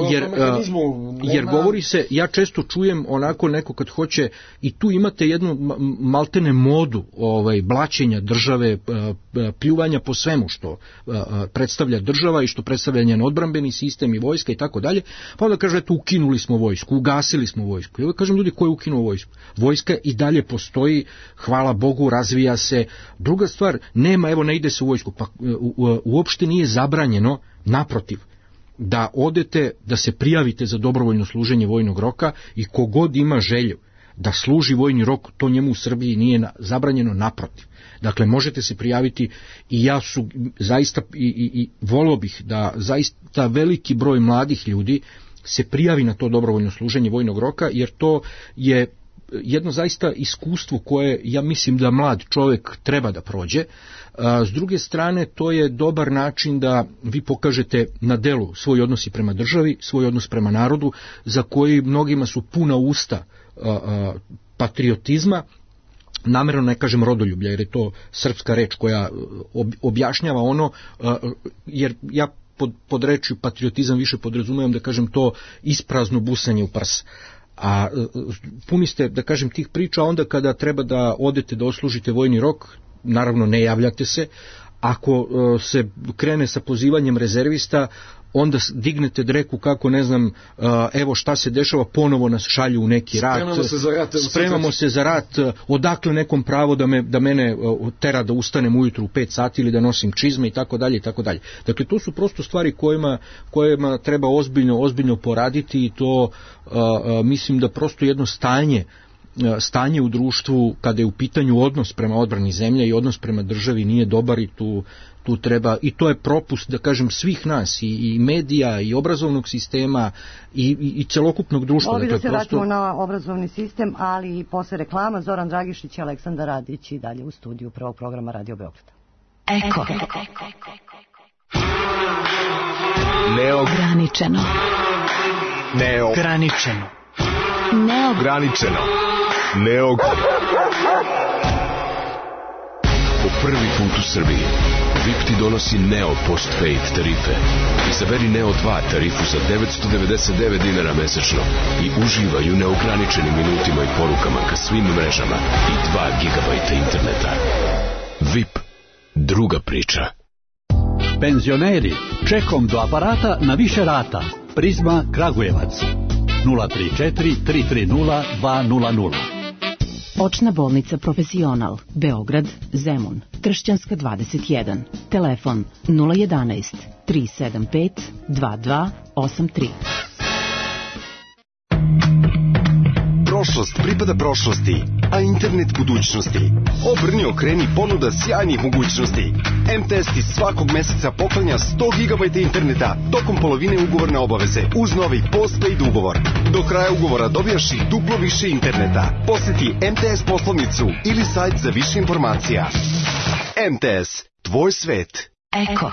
Jer govori se, ja često čujem onako neko kad hoće, i tu imate jednu maltene modu blaćenja države, pljuvanja po svemu što predstavlja država i što predstavlja njen odbrambeni sistem i vojska i tako dalje, pa onda kaže eto ukinuli smo vojsku, ugasili smo vojsku. Ja kažem ljudi, ko je ukinuo vojsku? Vojska i dalje postoji, hvala Bogu, razvija se. Druga stvar, ne ide se u vojsku, pa uopšte nije zabranjeno, naprotiv, da odete, da se prijavite za dobrovoljno služenje vojnog roka i kogod ima želju da služi vojni rok, to njemu u Srbiji nije zabranjeno, naprotiv. Dakle, možete se prijaviti i ja su zaista i volio bih da zaista veliki broj mladih ljudi se prijavi na to dobrovoljno služenje vojnog roka, jer to je jedno zaista iskustvo koje ja mislim da mlad čovjek treba da prođe. S druge strane, to je dobar način da vi pokažete na delu svoj odnos prema državi, svoj odnos prema narodu, za koji mnogima su puna usta patriotizma, namjerno ne kažem rodoljublja, jer je to srpska reč koja objašnjava ono, jer ja pod rečju patriotizam više podrazumijem da kažem to isprazno busanje u prs. A puni ste, da kažem, tih priča onda kada treba da odete da odslužite vojni rok, naravno ne javljate se. Ako se krene sa pozivanjem rezervista, onda dignete dreku kako ne znam, evo šta se dešava, ponovo nas šalju u neki rat, spremamo se za rat, odakle nekom pravo da mene tera da ustanem ujutru u 5 sati ili da nosim čizme i tako dalje i tako dalje. Dakle, to su prosto stvari kojima treba ozbiljno poraditi i to mislim da prosto jedno stanje stanje u društvu kada je u pitanju odnos prema odbrani zemlje i odnos prema državi nije dobar i tu treba, i to je propust, da kažem, svih nas, i medija, i obrazovnog sistema, i celokupnog društva. Ovdje da se vratimo na obrazovni sistem, ali i posle reklama. Zoran Dragišić i Aleksandar Radić i dalje u studiju prvog programa Radio Beograda. Eko. Neograničeno. Neograničeno. Neograničeno. Po prvi put u Srbiji VIP ti donosi Neo Postpaid tarife. Izaberi Neo 2 tarifu za 999 dinara mesečno i uživaj u neograničenim minutima i porukama ka svim mrežama i 2 gigabajta interneta. VIP, druga priča. Penzioneri, čekom do aparata na više rata. Prizma Kragujevac 034 330 200. Očna bolnica Profesional, Beograd, Zemun, Kršćanska 21. Telefon 011 375 2283. Prošlost pripada prošlosti, a internet budućnosti. Obrni, okreni, ponuda sjajnih mogućnosti. MTS ti svakog meseca poklanja 100 GB interneta tokom polovine ugovorne obaveze uz novi postpaid ugovor. Do kraja ugovora dobijaš i duplo više interneta. Posjeti MTS poslovnicu ili sajt za više informacija. MTS, tvoj svet. Eko.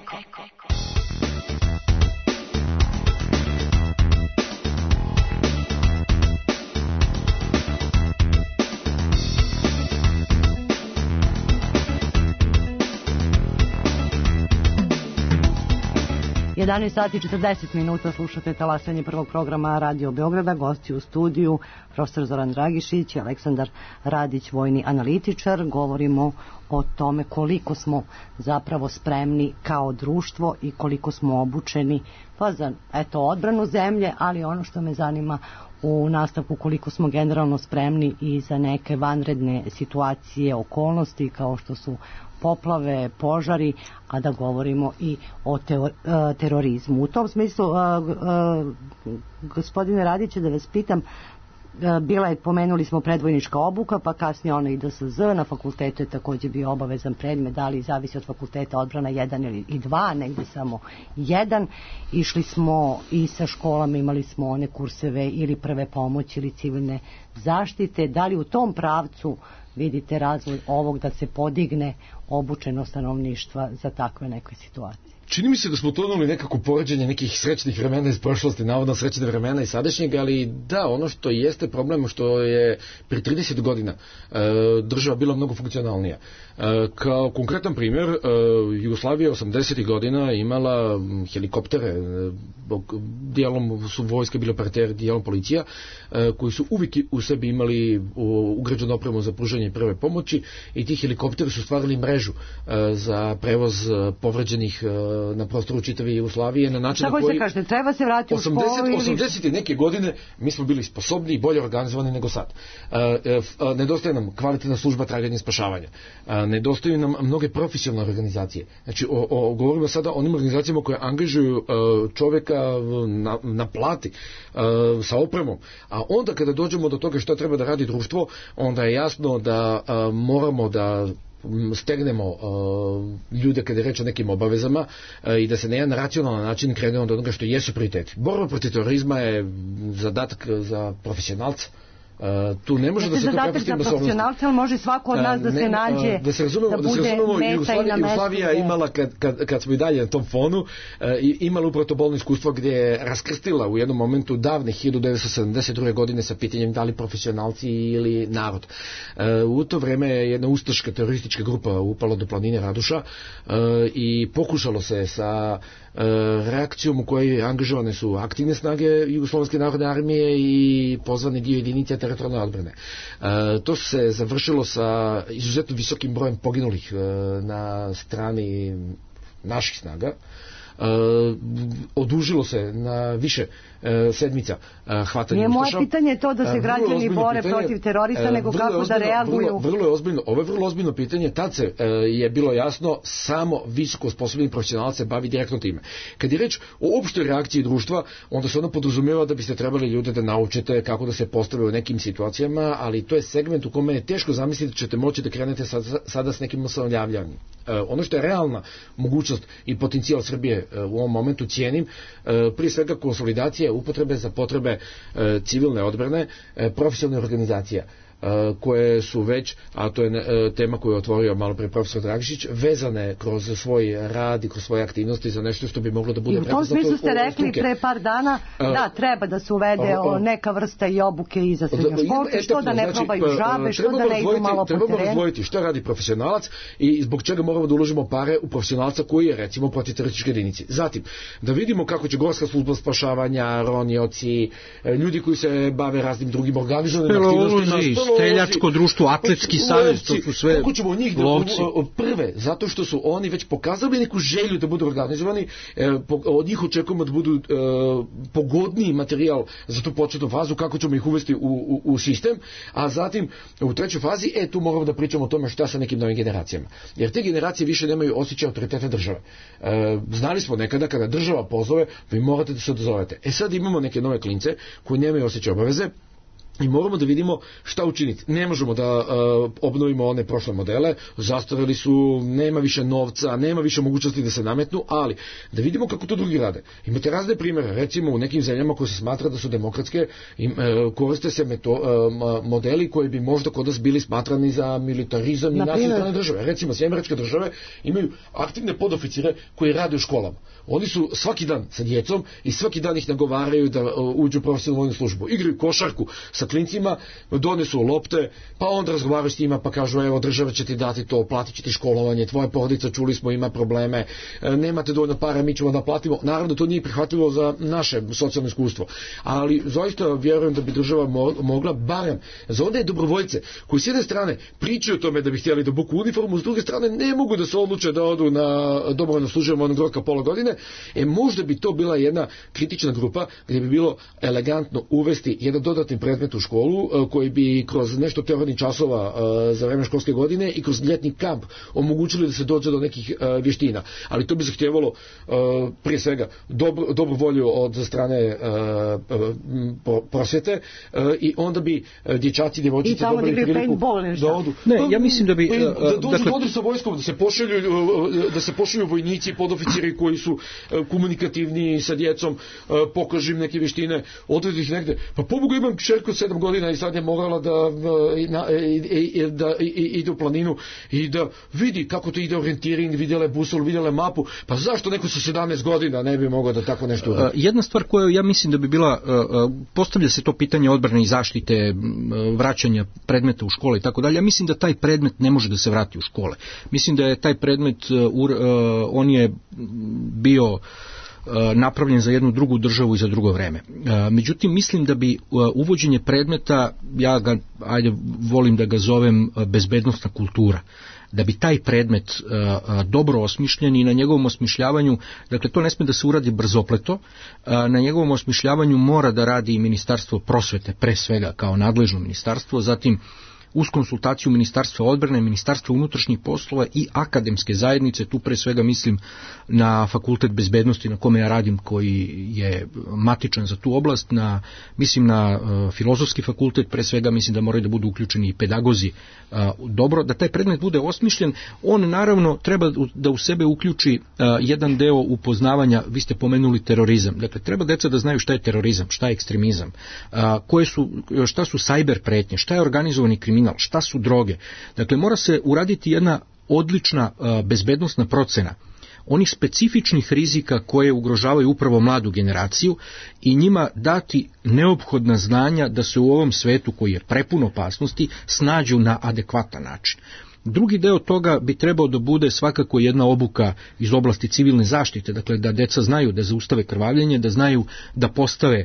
11 sati i 40 minuta slušate talasanje prvog programa Radio Beograda. Gosti u studiju profesor Zoran Dragišić i Aleksandar Radić, vojni analitičar. Govorimo o tome koliko smo zapravo spremni kao društvo i koliko smo obučeni pa za odbranu zemlje, ali ono što me zanima u nastavku koliko smo generalno spremni i za neke vanredne situacije, okolnosti kao što su poplave, požari, a da govorimo i o terorizmu. U tom smislu, gospodine Radiće, da vas pitam, pomenuli smo predvojnička obuka, pa kasnije ona i DSZ, na fakultetu je također bio obavezan predmet, da li zavisi od fakulteta odbrana 1 ili 2, negdje samo 1. Išli smo i sa školama, imali smo one kurseve ili prve pomoći ili civilne zaštite. Da li u tom pravcu vidite razvoj ovog da se podigne obučeno stanovništva za takve neke situacije? Čini mi se da smo tonuli nekako poređenje nekih srećnih vremena iz prošlosti, navodno srećne vremena i sadašnjeg, ali da, ono što jeste problem, što je pri 30 godina država bila mnogo funkcionalnija. Kao konkretan primjer, Jugoslavija 80. godina imala helikoptere, dijelom su vojske bili operateri, dijelom policija, koji su uvijek u sebi imali ugrađenu opremu za pružanje prve pomoći i ti helikopteri su stvarali mrežu za prevoz povređenih na prostoru čitave Jugoslavije na način na koji... se kaže, treba se vratiti u školu ili... 80. neke godine mi smo bili sposobni i bolje organizovani nego sad. Nedostaje nam kvalitetna služba traganja i spašavanja. Nedostaju nam mnoge profesionalne organizacije. Znači, govorimo sada o onim organizacijama koje angažuju čovjeka na plati sa opremom. A onda kada dođemo do toga što treba da radi društvo, onda je jasno da moramo da stegnemo ljude kada je reč o nekim obavezama i da se na jedan racionalan način krenemo do onoga što jesu prioriteti. Borba protiv terorizma je zadatak za profesionalca. Tu ne može da se to prepustimo da se profesionalci, ali može svako od nas da se nađe, da se razumemo, Jugoslavija imala, kad smo i dalje na tom fonu, imala upravo to bolno iskustvo gdje je raskrstila u jednom momentu davne 1972. godine sa pitanjem da li profesionalci ili narod. U to vreme je jedna ustaška teroristička grupa upala do planine Raduša i pokušalo se sa reakcijom u kojoj angažovane su aktivne snage Jugoslovenske narodne armije i pozvani dio jedinice teritorijalne odbrane. To se završilo sa izuzetno visokim brojem poginulih na strani naših snaga. odužilo se na više sedmica hvatanja Nije moje ustaša. pitanje to da se građani bore protiv terorista, nego kako da reaguju. Vrlo je ozbiljno, ovo je vrlo ozbiljno pitanje. Tad se je bilo jasno, samo visoko osposobljeni profesionalac se bavi direktno time. Kad je reč o opštoj reakciji društva, onda se ono podrazumijeva da biste trebali ljude da naučite kako da se postave u nekim situacijama, ali to je segment u kome je teško zamisliti da ćete moći da krenete sada s nekim osamljavljanjem. Ono što je realna mogućnost i potencijal Srbije u ovom momentu cijenim, prije svega konsolidacije upotrebe za potrebe civilne odbrane, profesionalne organizacija koje su već, a to je tema koju je otvorio malo pre profesor Dragišić, vezane kroz svoj rad i kroz svoje aktivnosti za nešto što bi moglo da bude i u tom smislu ste rekli pre par dana da treba da se uvede neka vrsta i obuke i za srednjoškolce, što da ne probaju žabe, što da ne idu malo po terenu. Trebamo razdvojiti šta radi profesionalac i zbog čega moramo da uložimo pare u profesionalca koji je recimo protiterorističke jedinici. Zatim, da vidimo kako će gorska služba spašavanja, ronioci, ljudi koji se bave raznim drugim organizovanim aktivnostima, streljačko društvo, atletski savez, to su sve kako ćemo njih lovci prve, zato što su oni već pokazali neku želju da budu organizovani, od njih očekujemo da budu pogodniji materijal za tu početnu fazu, kako ćemo ih uvesti u sistem, a zatim u trećoj fazi, tu moramo da pričamo o tome šta sa nekim novim generacijama. Jer te generacije više nemaju osjećaj autoriteta države. Znali smo nekada kada država pozove, vi morate da se odazovete. Sad imamo neke nove klince koji nemaju osjećaj obaveze, i moramo da vidimo šta učiniti. Ne možemo da obnovimo one prošle modele, zastareli su, nema više novca, nema više mogućnosti da se nametnu, ali da vidimo kako to drugi rade. Imate razne primjere, recimo u nekim zemljama koje se smatra da su demokratske, koriste se modeli koji bi možda kod nas bili smatrani za militarizam i nacionalne države. Recimo, Američke države imaju aktivne podoficire koji rade u školama. Oni su svaki dan sa djecom i svaki dan ih nagovaraju da uđu u profesionalnu vojnu službu. Igraju košarku sa klincima, donesu lopte, pa onda razgovaraju s njima, pa kažu evo država će ti dati to, platit će ti školovanje, tvoja porodica, čuli smo, ima probleme, nemate dovoljno para, mi ćemo da platimo. Naravno to nije prihvatljivo za naše socijalno iskustvo, ali zaista vjerujem da bi država mogla barem za one dobrovoljce koji s jedne strane pričaju o tome da bi htjeli da obuku uniformu, s druge strane ne mogu da se odluče da odu na dobrovoljno služenje vojnog roka pola godine, možda bi to bila jedna kritična grupa gdje bi bilo elegantno uvesti jedan dodatni predmet u školu koji bi kroz nešto teoretnih časova za vreme školske godine i kroz ljetni kamp omogućili da se dođe do nekih vještina. Ali to bi zahtjevalo prije svega dobru volju od strane prosvjete i onda bi dječaci i djevojčice dobili priliku da odu. Ne, ja mislim da bi da odu sa vojskom, da se pošalju vojnici, podoficiri koji su komunikativni sa djecom, pokažu im neke vještine, odvedu ih negde. Pa pobogu imam kćerku 7 godina i sad je morala da ide u planinu i da vidi kako to ide orijentiring, vidjela busol, vidjela mapu, pa zašto neko sa 17 godina ne bi mogao da tako nešto uradi? Jedna stvar koju ja mislim da bi bila, postavlja se to pitanje odbrane i zaštite, vraćanja predmeta u škole i tako dalje, ja mislim da taj predmet ne može da se vrati u škole. Mislim da je taj predmet, on je bio napravljen za jednu drugu državu i za drugo vreme. Međutim, mislim da bi uvođenje predmeta, ja ga, volim da ga zovem bezbednosna kultura, da bi taj predmet dobro osmišljen i na njegovom osmišljavanju, dakle to ne smije da se uradi brzopleto, na njegovom osmišljavanju mora da radi i Ministarstvo prosvete, pre svega kao nadležno ministarstvo, zatim uz konsultaciju Ministarstva odbrane, Ministarstva unutrašnjih poslova i akademske zajednice, tu pre svega mislim na Fakultet bezbednosti na kome ja radim, koji je matičan za tu oblast, mislim na Filozofski fakultet, pre svega mislim da moraju da budu uključeni i pedagozi. Dobro, da taj predmet bude osmišljen, on naravno treba da u sebe uključi jedan deo upoznavanja, vi ste pomenuli terorizam, dakle treba deca da znaju šta je terorizam, šta je ekstremizam, šta su sajber pretnje, šta je organizovani kriminal, šta su droge. Dakle, mora se uraditi jedna odlična bezbednosna procena onih specifičnih rizika koje ugrožavaju upravo mladu generaciju i njima dati neophodna znanja da se u ovom svetu koji je prepun opasnosti snađu na adekvatan način. Drugi deo toga bi trebao da bude svakako jedna obuka iz oblasti civilne zaštite, dakle da deca znaju da zaustave krvavljenje, da znaju da postave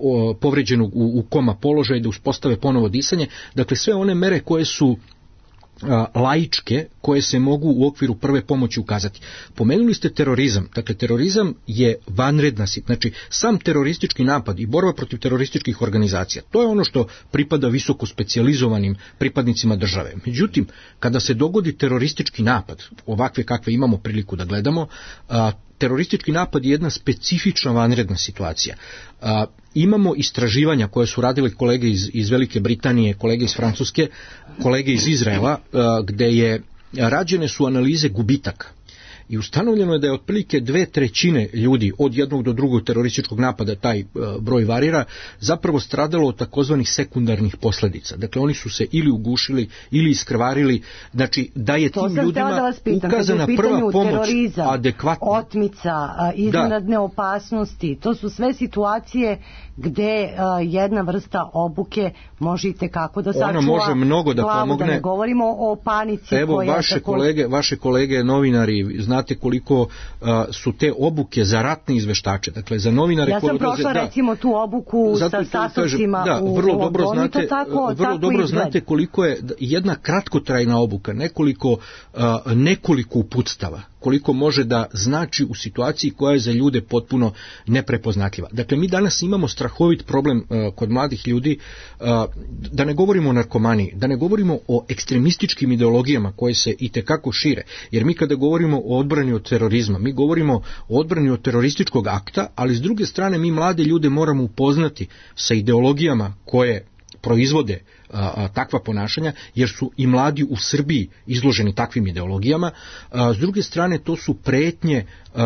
povređenog u koma položaj, da uspostave ponovo disanje, dakle sve one mere koje su laičke koje se mogu u okviru prve pomoći ukazati. Pomenuli ste terorizam. Dakle, terorizam je vanredna znači sam teroristički napad i borba protiv terorističkih organizacija. To je ono što pripada visoko specijalizovanim pripadnicima države. Međutim, kada se dogodi teroristički napad, ovakve kakve imamo priliku da gledamo, teroristički napad je jedna specifična vanredna situacija. Imamo istraživanja koje su radili kolege iz Velike Britanije, kolege iz Francuske, kolege iz Izraela, gde je rađene su analize gubitaka. I ustanovljeno je da je otprilike 2/3 ljudi od jednog do drugog terorističkog napada, taj broj varira, zapravo stradalo od takozvanih sekundarnih posljedica. Dakle, oni su se ili ugušili ili iskrvarili. Znači, da je tim ljudima ukazana prva pomoć adekvatna. Otmica, iznenadne opasnosti, to su sve situacije gde jedna vrsta obuke može itekako da sačuva ona može mnogo da glavu, pomogne. Da ne govorimo o panici. Evo, koja vaše kolege novinari, znate koliko su te obuke za ratne izveštače, dakle za novinare. Ja sam prošla recimo tu obuku sa sasavcima u Londonu, to tako vrlo dobro znate koliko je jedna kratkotrajna obuka, nekoliko uputstava, koliko može da znači u situaciji koja je za ljude potpuno neprepoznatljiva. Dakle, mi danas imamo strahovit problem kod mladih ljudi, da ne govorimo o narkomaniji, da ne govorimo o ekstremističkim ideologijama koje se itekako šire, jer mi kada govorimo o odbrani od terorizma, mi govorimo o odbrani od terorističkog akta, ali s druge strane mi mlade ljude moramo upoznati sa ideologijama koje proizvode takva ponašanja, jer su i mladi u Srbiji izloženi takvim ideologijama. S druge strane, to su pretnje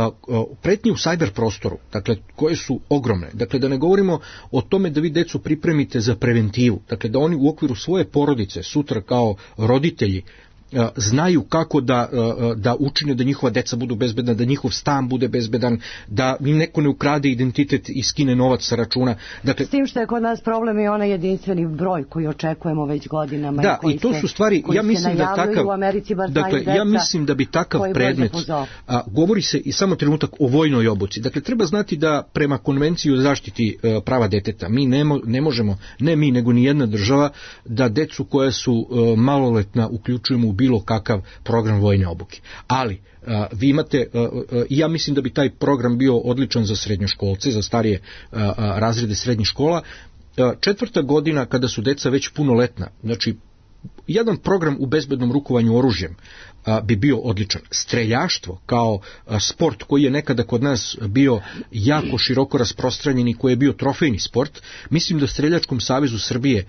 u cyber prostoru, dakle, koje su ogromne. Dakle, da ne govorimo o tome da vi decu pripremite za preventivu, dakle, da oni u okviru svoje porodice sutra kao roditelji znaju kako da učine da njihova deca budu bezbedna, da njihov stan bude bezbedan, da im neko ne ukrade identitet i skine novac sa računa. Dakle, s tim što je kod nas problem i onaj jedinstveni broj koji očekujemo već godinama. Da, i to su stvari, ja mislim da takav, u Americi, ja mislim da bi takav predmet, govori se i samo trenutak o vojnoj obuci. Dakle, treba znati da prema konvenciji o zaštiti prava deteta, mi ne možemo, ne mi, nego ni jedna država, da decu koja su maloletna uključujemo u bilo kakav program vojne obuke. Ali vi imate, ja mislim da bi taj program bio odličan za srednjoškolce, za starije razrede srednjih škola. 4. godina kada su deca već punoletna, znači jedan program u bezbednom rukovanju oružjem bi bio odličan. Streljaštvo kao sport koji je nekada kod nas bio jako široko rasprostranjen i koji je bio trofejni sport, mislim da Streljačkom savezu Srbije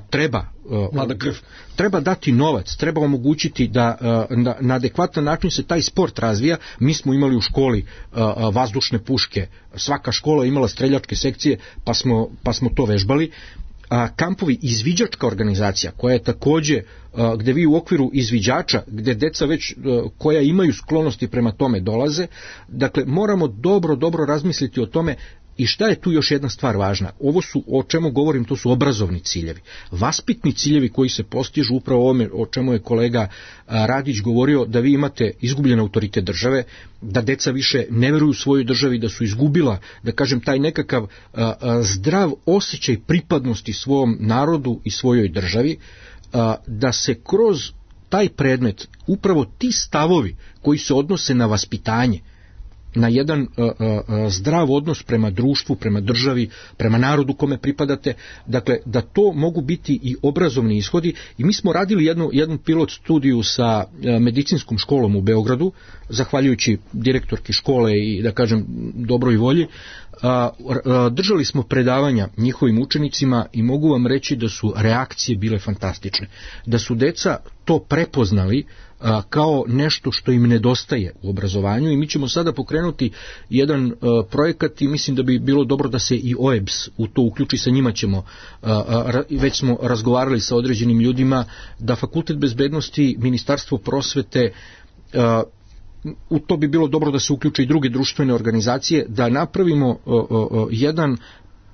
treba dati novac, treba omogućiti da na adekvatan način se taj sport razvija. Mi smo imali u školi vazdušne puške, svaka škola je imala streljačke sekcije, pa smo to vežbali. Kampovi, izviđačka organizacija koja je također, gdje vi u okviru izviđača, gdje deca već koja imaju sklonosti prema tome dolaze, dakle moramo dobro razmisliti o tome. I šta je tu još jedna stvar važna? Ovo su, o čemu govorim, to su obrazovni ciljevi. Vaspitni ciljevi koji se postižu upravo ovome o čemu je kolega Radić govorio, da vi imate izgubljen autoritet države, da deca više ne veruju svojoj državi, da su izgubila, da kažem, taj nekakav zdrav osjećaj pripadnosti svom narodu i svojoj državi, da se kroz taj predmet upravo ti stavovi koji se odnose na vaspitanje, na jedan zdrav odnos prema društvu, prema državi, prema narodu kome pripadate, dakle da to mogu biti i obrazovni ishodi. I mi smo radili jednu pilot studiju sa medicinskom školom u Beogradu, zahvaljujući direktorki škole i da kažem dobroj volji. Držali smo predavanja njihovim učenicima i mogu vam reći da su reakcije bile fantastične, da su deca to prepoznali kao nešto što im nedostaje u obrazovanju. I mi ćemo sada pokrenuti jedan projekat i mislim da bi bilo dobro da se i OEBS u to uključi. Sa njima ćemo, već smo razgovarali sa određenim ljudima, da Fakultet bezbednosti, Ministarstvo prosvete, u to bi bilo dobro da se uključe i druge društvene organizacije, da napravimo jedan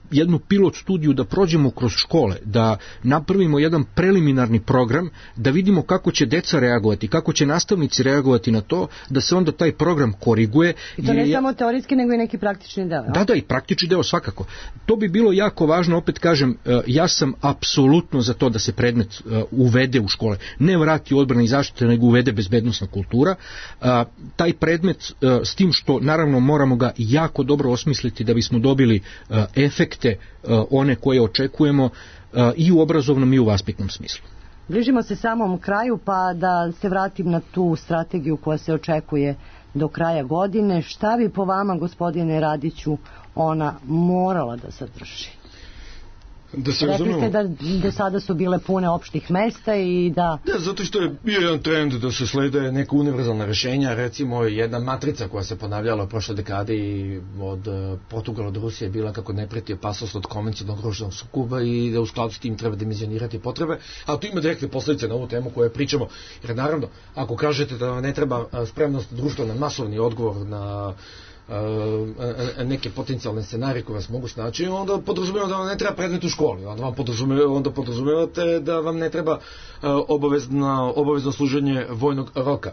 jednu pilot studiju, da prođemo kroz škole, da napravimo jedan preliminarni program, da vidimo kako će deca reagovati, kako će nastavnici reagovati na to, da se onda taj program koriguje. I to ne samo teorijski, nego i neki praktični deo. Da, i praktični deo svakako. To bi bilo jako važno, opet kažem, ja sam apsolutno za to da se predmet uvede u škole. Ne vrati odbrana i zaštita, nego uvede bezbednosna kultura. Taj predmet, s tim što naravno moramo ga jako dobro osmisliti da bismo dobili efekte one koje očekujemo i u obrazovnom i u vaspitnom smislu. Bližimo se samom kraju, pa da se vratim na tu strategiju koja se očekuje do kraja godine. Šta bi po vama, gospodine Radiću, ona morala da sadrži? Rekli ste da do sada su bile pune opštih mesta i da... Da, zato što je bio jedan trend da se slede neka univerzalna rešenja, recimo jedna matrica koja se ponavljala u prošle dekade i od Portugala do Rusije bila kako ne preti opasnost od konvencionalnog oružanog sukoba i da u skladu s tim treba dimenzionirati potrebe, a tu ima direktne posledice na ovu temu koju pričamo, jer naravno, ako kažete da ne treba spremnost društva na masovni odgovor na neke potencijalne scenarije koje vas mogu snaći, onda podrazumijeva da vam ne treba predmet u školi, onda podrazumijevate da vam ne treba obavezno služenje vojnog roka.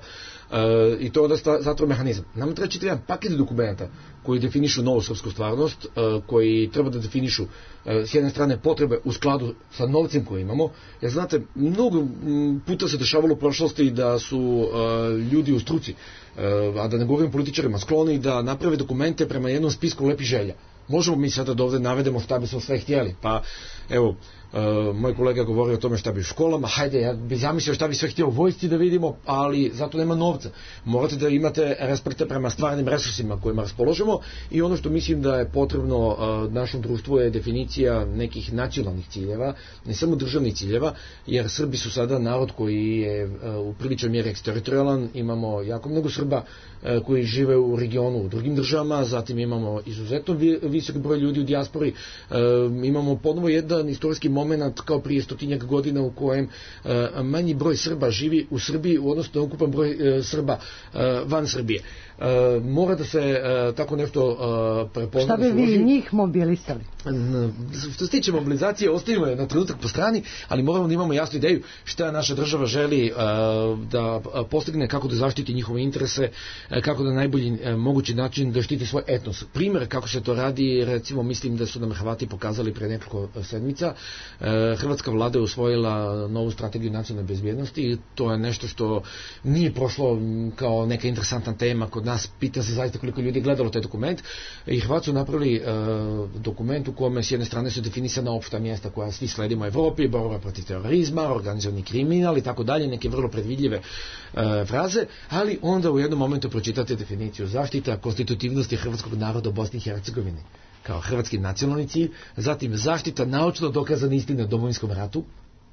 I to je onda zato mehanizam. Nam treba čitati jedan paket dokumenta koji definišu novu srpsku stvarnost, koji treba da definišu s jedne strane potrebe u skladu sa novcem koji imamo, jer znate, mnogo puta se dešavalo u prošlosti da su ljudi u struci, a da ne govorim političarima, skloni da naprave dokumente prema jednom spisku lepih želja. Možemo mi sada da ovde navedemo šta bi smo sve htjeli, pa evo, moj kolega govori o tome šta bi u školama, hajde, ja bi zamislio šta bi sve htio u vojsci da vidimo, ali zato nema novca. Morate da imate respekta prema stvarnim resursima kojima raspoložimo i ono što mislim da je potrebno našom društvu je definicija nekih nacionalnih ciljeva, ne samo državnih ciljeva, jer Srbi su sada narod koji je u priličnoj mjeri eksteritorijalan, imamo jako mnogo Srba koji žive u regionu u drugim državama, zatim imamo izuzetno visok broj ljudi u dijaspori, imamo ponovo jedan istorijski moment kao prije 100 godina u kojem manji broj Srba živi u Srbiji u odnosu na ukupan broj Srba van Srbije. Mora da se tako nešto prepozna. Šta bi vi njih mobilisali? Što se tiče mobilizacije, ostavimo je na trenutak po strani, ali moramo da imamo jasnu ideju šta naša država želi da postigne, kako da zaštiti njihove interese, kako da na najbolji mogući način da štiti svoj etnos. Primjer kako se to radi, recimo, mislim da su nam Hrvati pokazali pre nekoliko sedmica. Hrvatska vlada je usvojila novu strategiju nacionalne bezbjednosti i to je nešto što nije prošlo kao neka interesantna tema kod nas. Pitam se zaista koliko ljudi gledalo taj dokument i Hrvati su napravili dokument u kome s jedne strane su definisana opšta mjesta koja svi sledimo u Evropi, borba protiv terorizma, organizovani kriminal i tako dalje, neke vrlo predvidljive fraze, ali onda u jednom momentu pročitate definiciju zaštita konstitutivnosti hrvatskog naroda u Bosni i Hercegovini kao hrvatski nacionalni cilj, zatim zaštita naučno dokazane istine o Domovinskom ratu.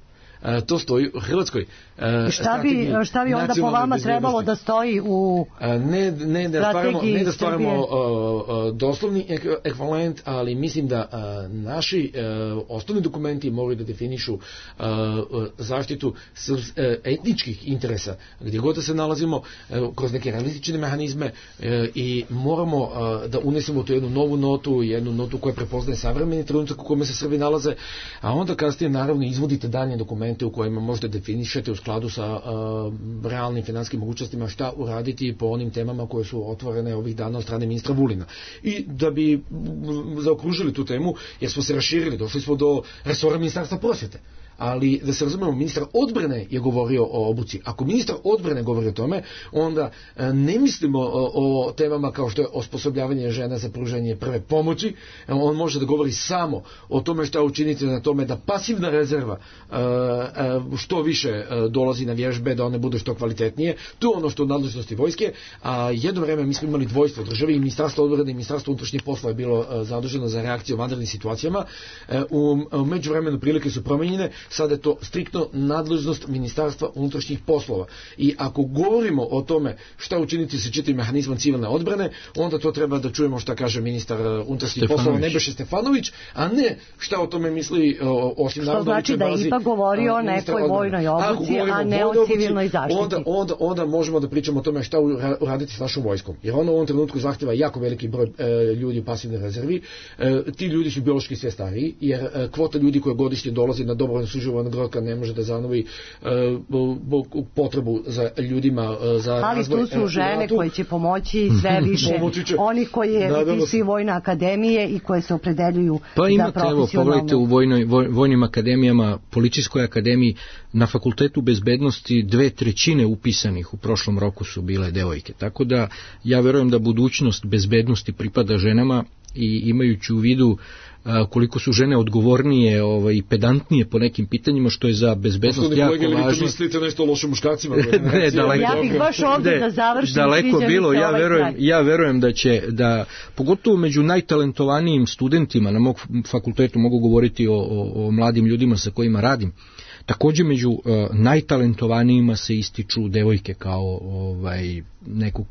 To stoji u Hrvatskoj. Šta bi onda po vama trebalo da stoji u strategiji? Ne da stvaramo doslovni ekvivalent, ali mislim da naši osnovni dokumenti moraju da definišu zaštitu etničkih interesa gdje god da se nalazimo kroz neke realistične mehanizme i moramo da unesemo tu jednu novu notu, jednu notu koja prepoznaje savremeni trenutak u kome se Srbi nalaze, a onda kasnije naravno izvodite dalje dokumente u kojima možete definišete u skladu sa realnim finanskim mogućnostima šta uraditi po onim temama koje su otvorene ovih dana od strane ministra Vulina. I da bi zaokružili tu temu, jer smo se raširili, došli smo do resora ministarstva prosvjete. Ali da se razumemo, ministar odbrane je govorio o obuci. Ako ministar odbrane govori o tome, onda ne mislimo o temama kao što je osposobljavanje žena za pružanje prve pomoći. On može da govori samo o tome šta učiniti na tome da pasivna rezerva što više dolazi na vježbe, da one budu što kvalitetnije. To je ono što u nadležnosti vojske. A jedno vreme mi smo imali dvojstvo države i ministarstvo odbrane i ministarstvo unutrašnjih poslova je bilo zaduženo za reakciju u vanrednim situacijama. U međuvremenu prilike su promenjene. sada je to striktno nadležnost Ministarstva unutrašnjih poslova. I ako govorimo o tome šta učiniti sa čitavim mehanizmom civilne odbrane, onda to treba da čujemo šta kaže ministar unutrašnjih poslova Nebojša Stefanović, a ne šta o tome misli osim što znači da je ipak govorio o nekoj vojnoj obuci, a ne o civilnoj zaštiti. Onda možemo da pričamo o tome šta uraditi s našom vojskom. Jer ono u ovom trenutku zahtjeva jako veliki broj ljudi u pasivnoj rezervi. Ti ljudi su biološki sve stariji, jer kvota ljudi koja godišnje dolazi na dobrovoljno služenje vojnog roka ne može da zanovi potrebu za ljudima za ali razvoj. Tu su žene koje će pomoći sve više. Oni koji upisuju vojne akademije i koje se opredeljuju pa za profesionalnu. Evo, pogledajte u vojnim akademijama, policijskoj akademiji, na fakultetu bezbednosti 2/3 upisanih u prošlom roku su bile devojke. Tako da ja verujem da budućnost bezbednosti pripada ženama i imajući u vidu koliko su žene odgovornije i pedantnije po nekim pitanjima, što je za bezbednost jako važno. Pošto vi mislite nešto o lošim muškarcima? Ja bih baš ovdje da završim. Daleko bilo, ja verujem da će, pogotovo među najtalentovanijim studentima na mog fakultetu, mogu govoriti o mladim ljudima sa kojima radim, također među najtalentovanijima se ističu devojke kao neko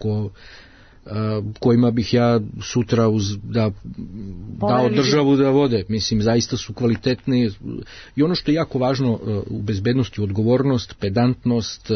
kojima bih ja sutra dao državu da vode. Mislim, zaista su kvalitetni. I ono što je jako važno u bezbednosti, odgovornost, pedantnost,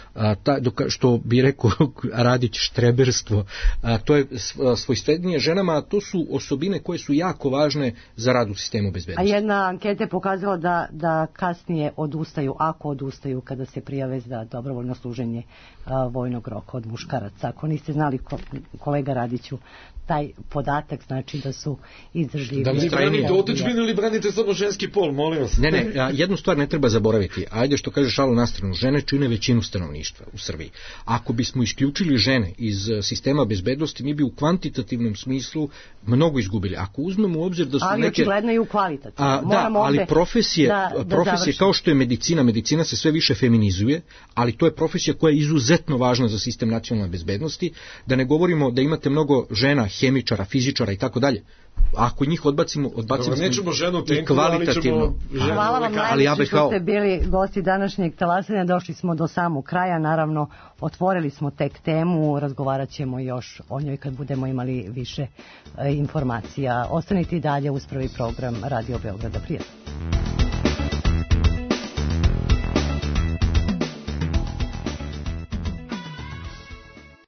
što bi rekao Radić, štreberstvo, to je svojstvenije ženama, a to su osobine koje su jako važne za rad u sistemu bezbednosti. A jedna anketa je pokazala da kasnije odustaju, ako odustaju kada se prijave za dobrovoljno služenje vojnog roka od muškaraca. Ako niste znali, kolega Radiću, taj podatak znači da su izdržljivi. Da li branite otadžbinu ili branite samo ženski pol, molim vas? Ne, jednu stvar ne treba zaboraviti. Ajde, što kaže šalu na stranu, žene čine većinu stanovništva u Srbiji. Ako bismo isključili žene iz sistema bezbednosti, mi bi u kvantitativnom smislu mnogo izgubili. Ako uzmemo u obzir da su ali neke... očigledno i u kvalitativnom. Ali profesije kao što je medicina se sve više feminizuje, ali to je profesija koja je izuzetno važna za sistem nacionalne bezbednosti, da ne govorimo da imate mnogo žena, hemičara, fizičara i tako dalje. Ako njih odbacimo nećemo ženu i kvalitativno. Hvala vam najviše što ste bili gosti današnjeg talasanja. Došli smo do samog kraja. Naravno, otvorili smo tek temu. Razgovarat ćemo još o njoj kad budemo imali više informacija. Ostanite i dalje uz prvi program Radio Beograda. Prijatno.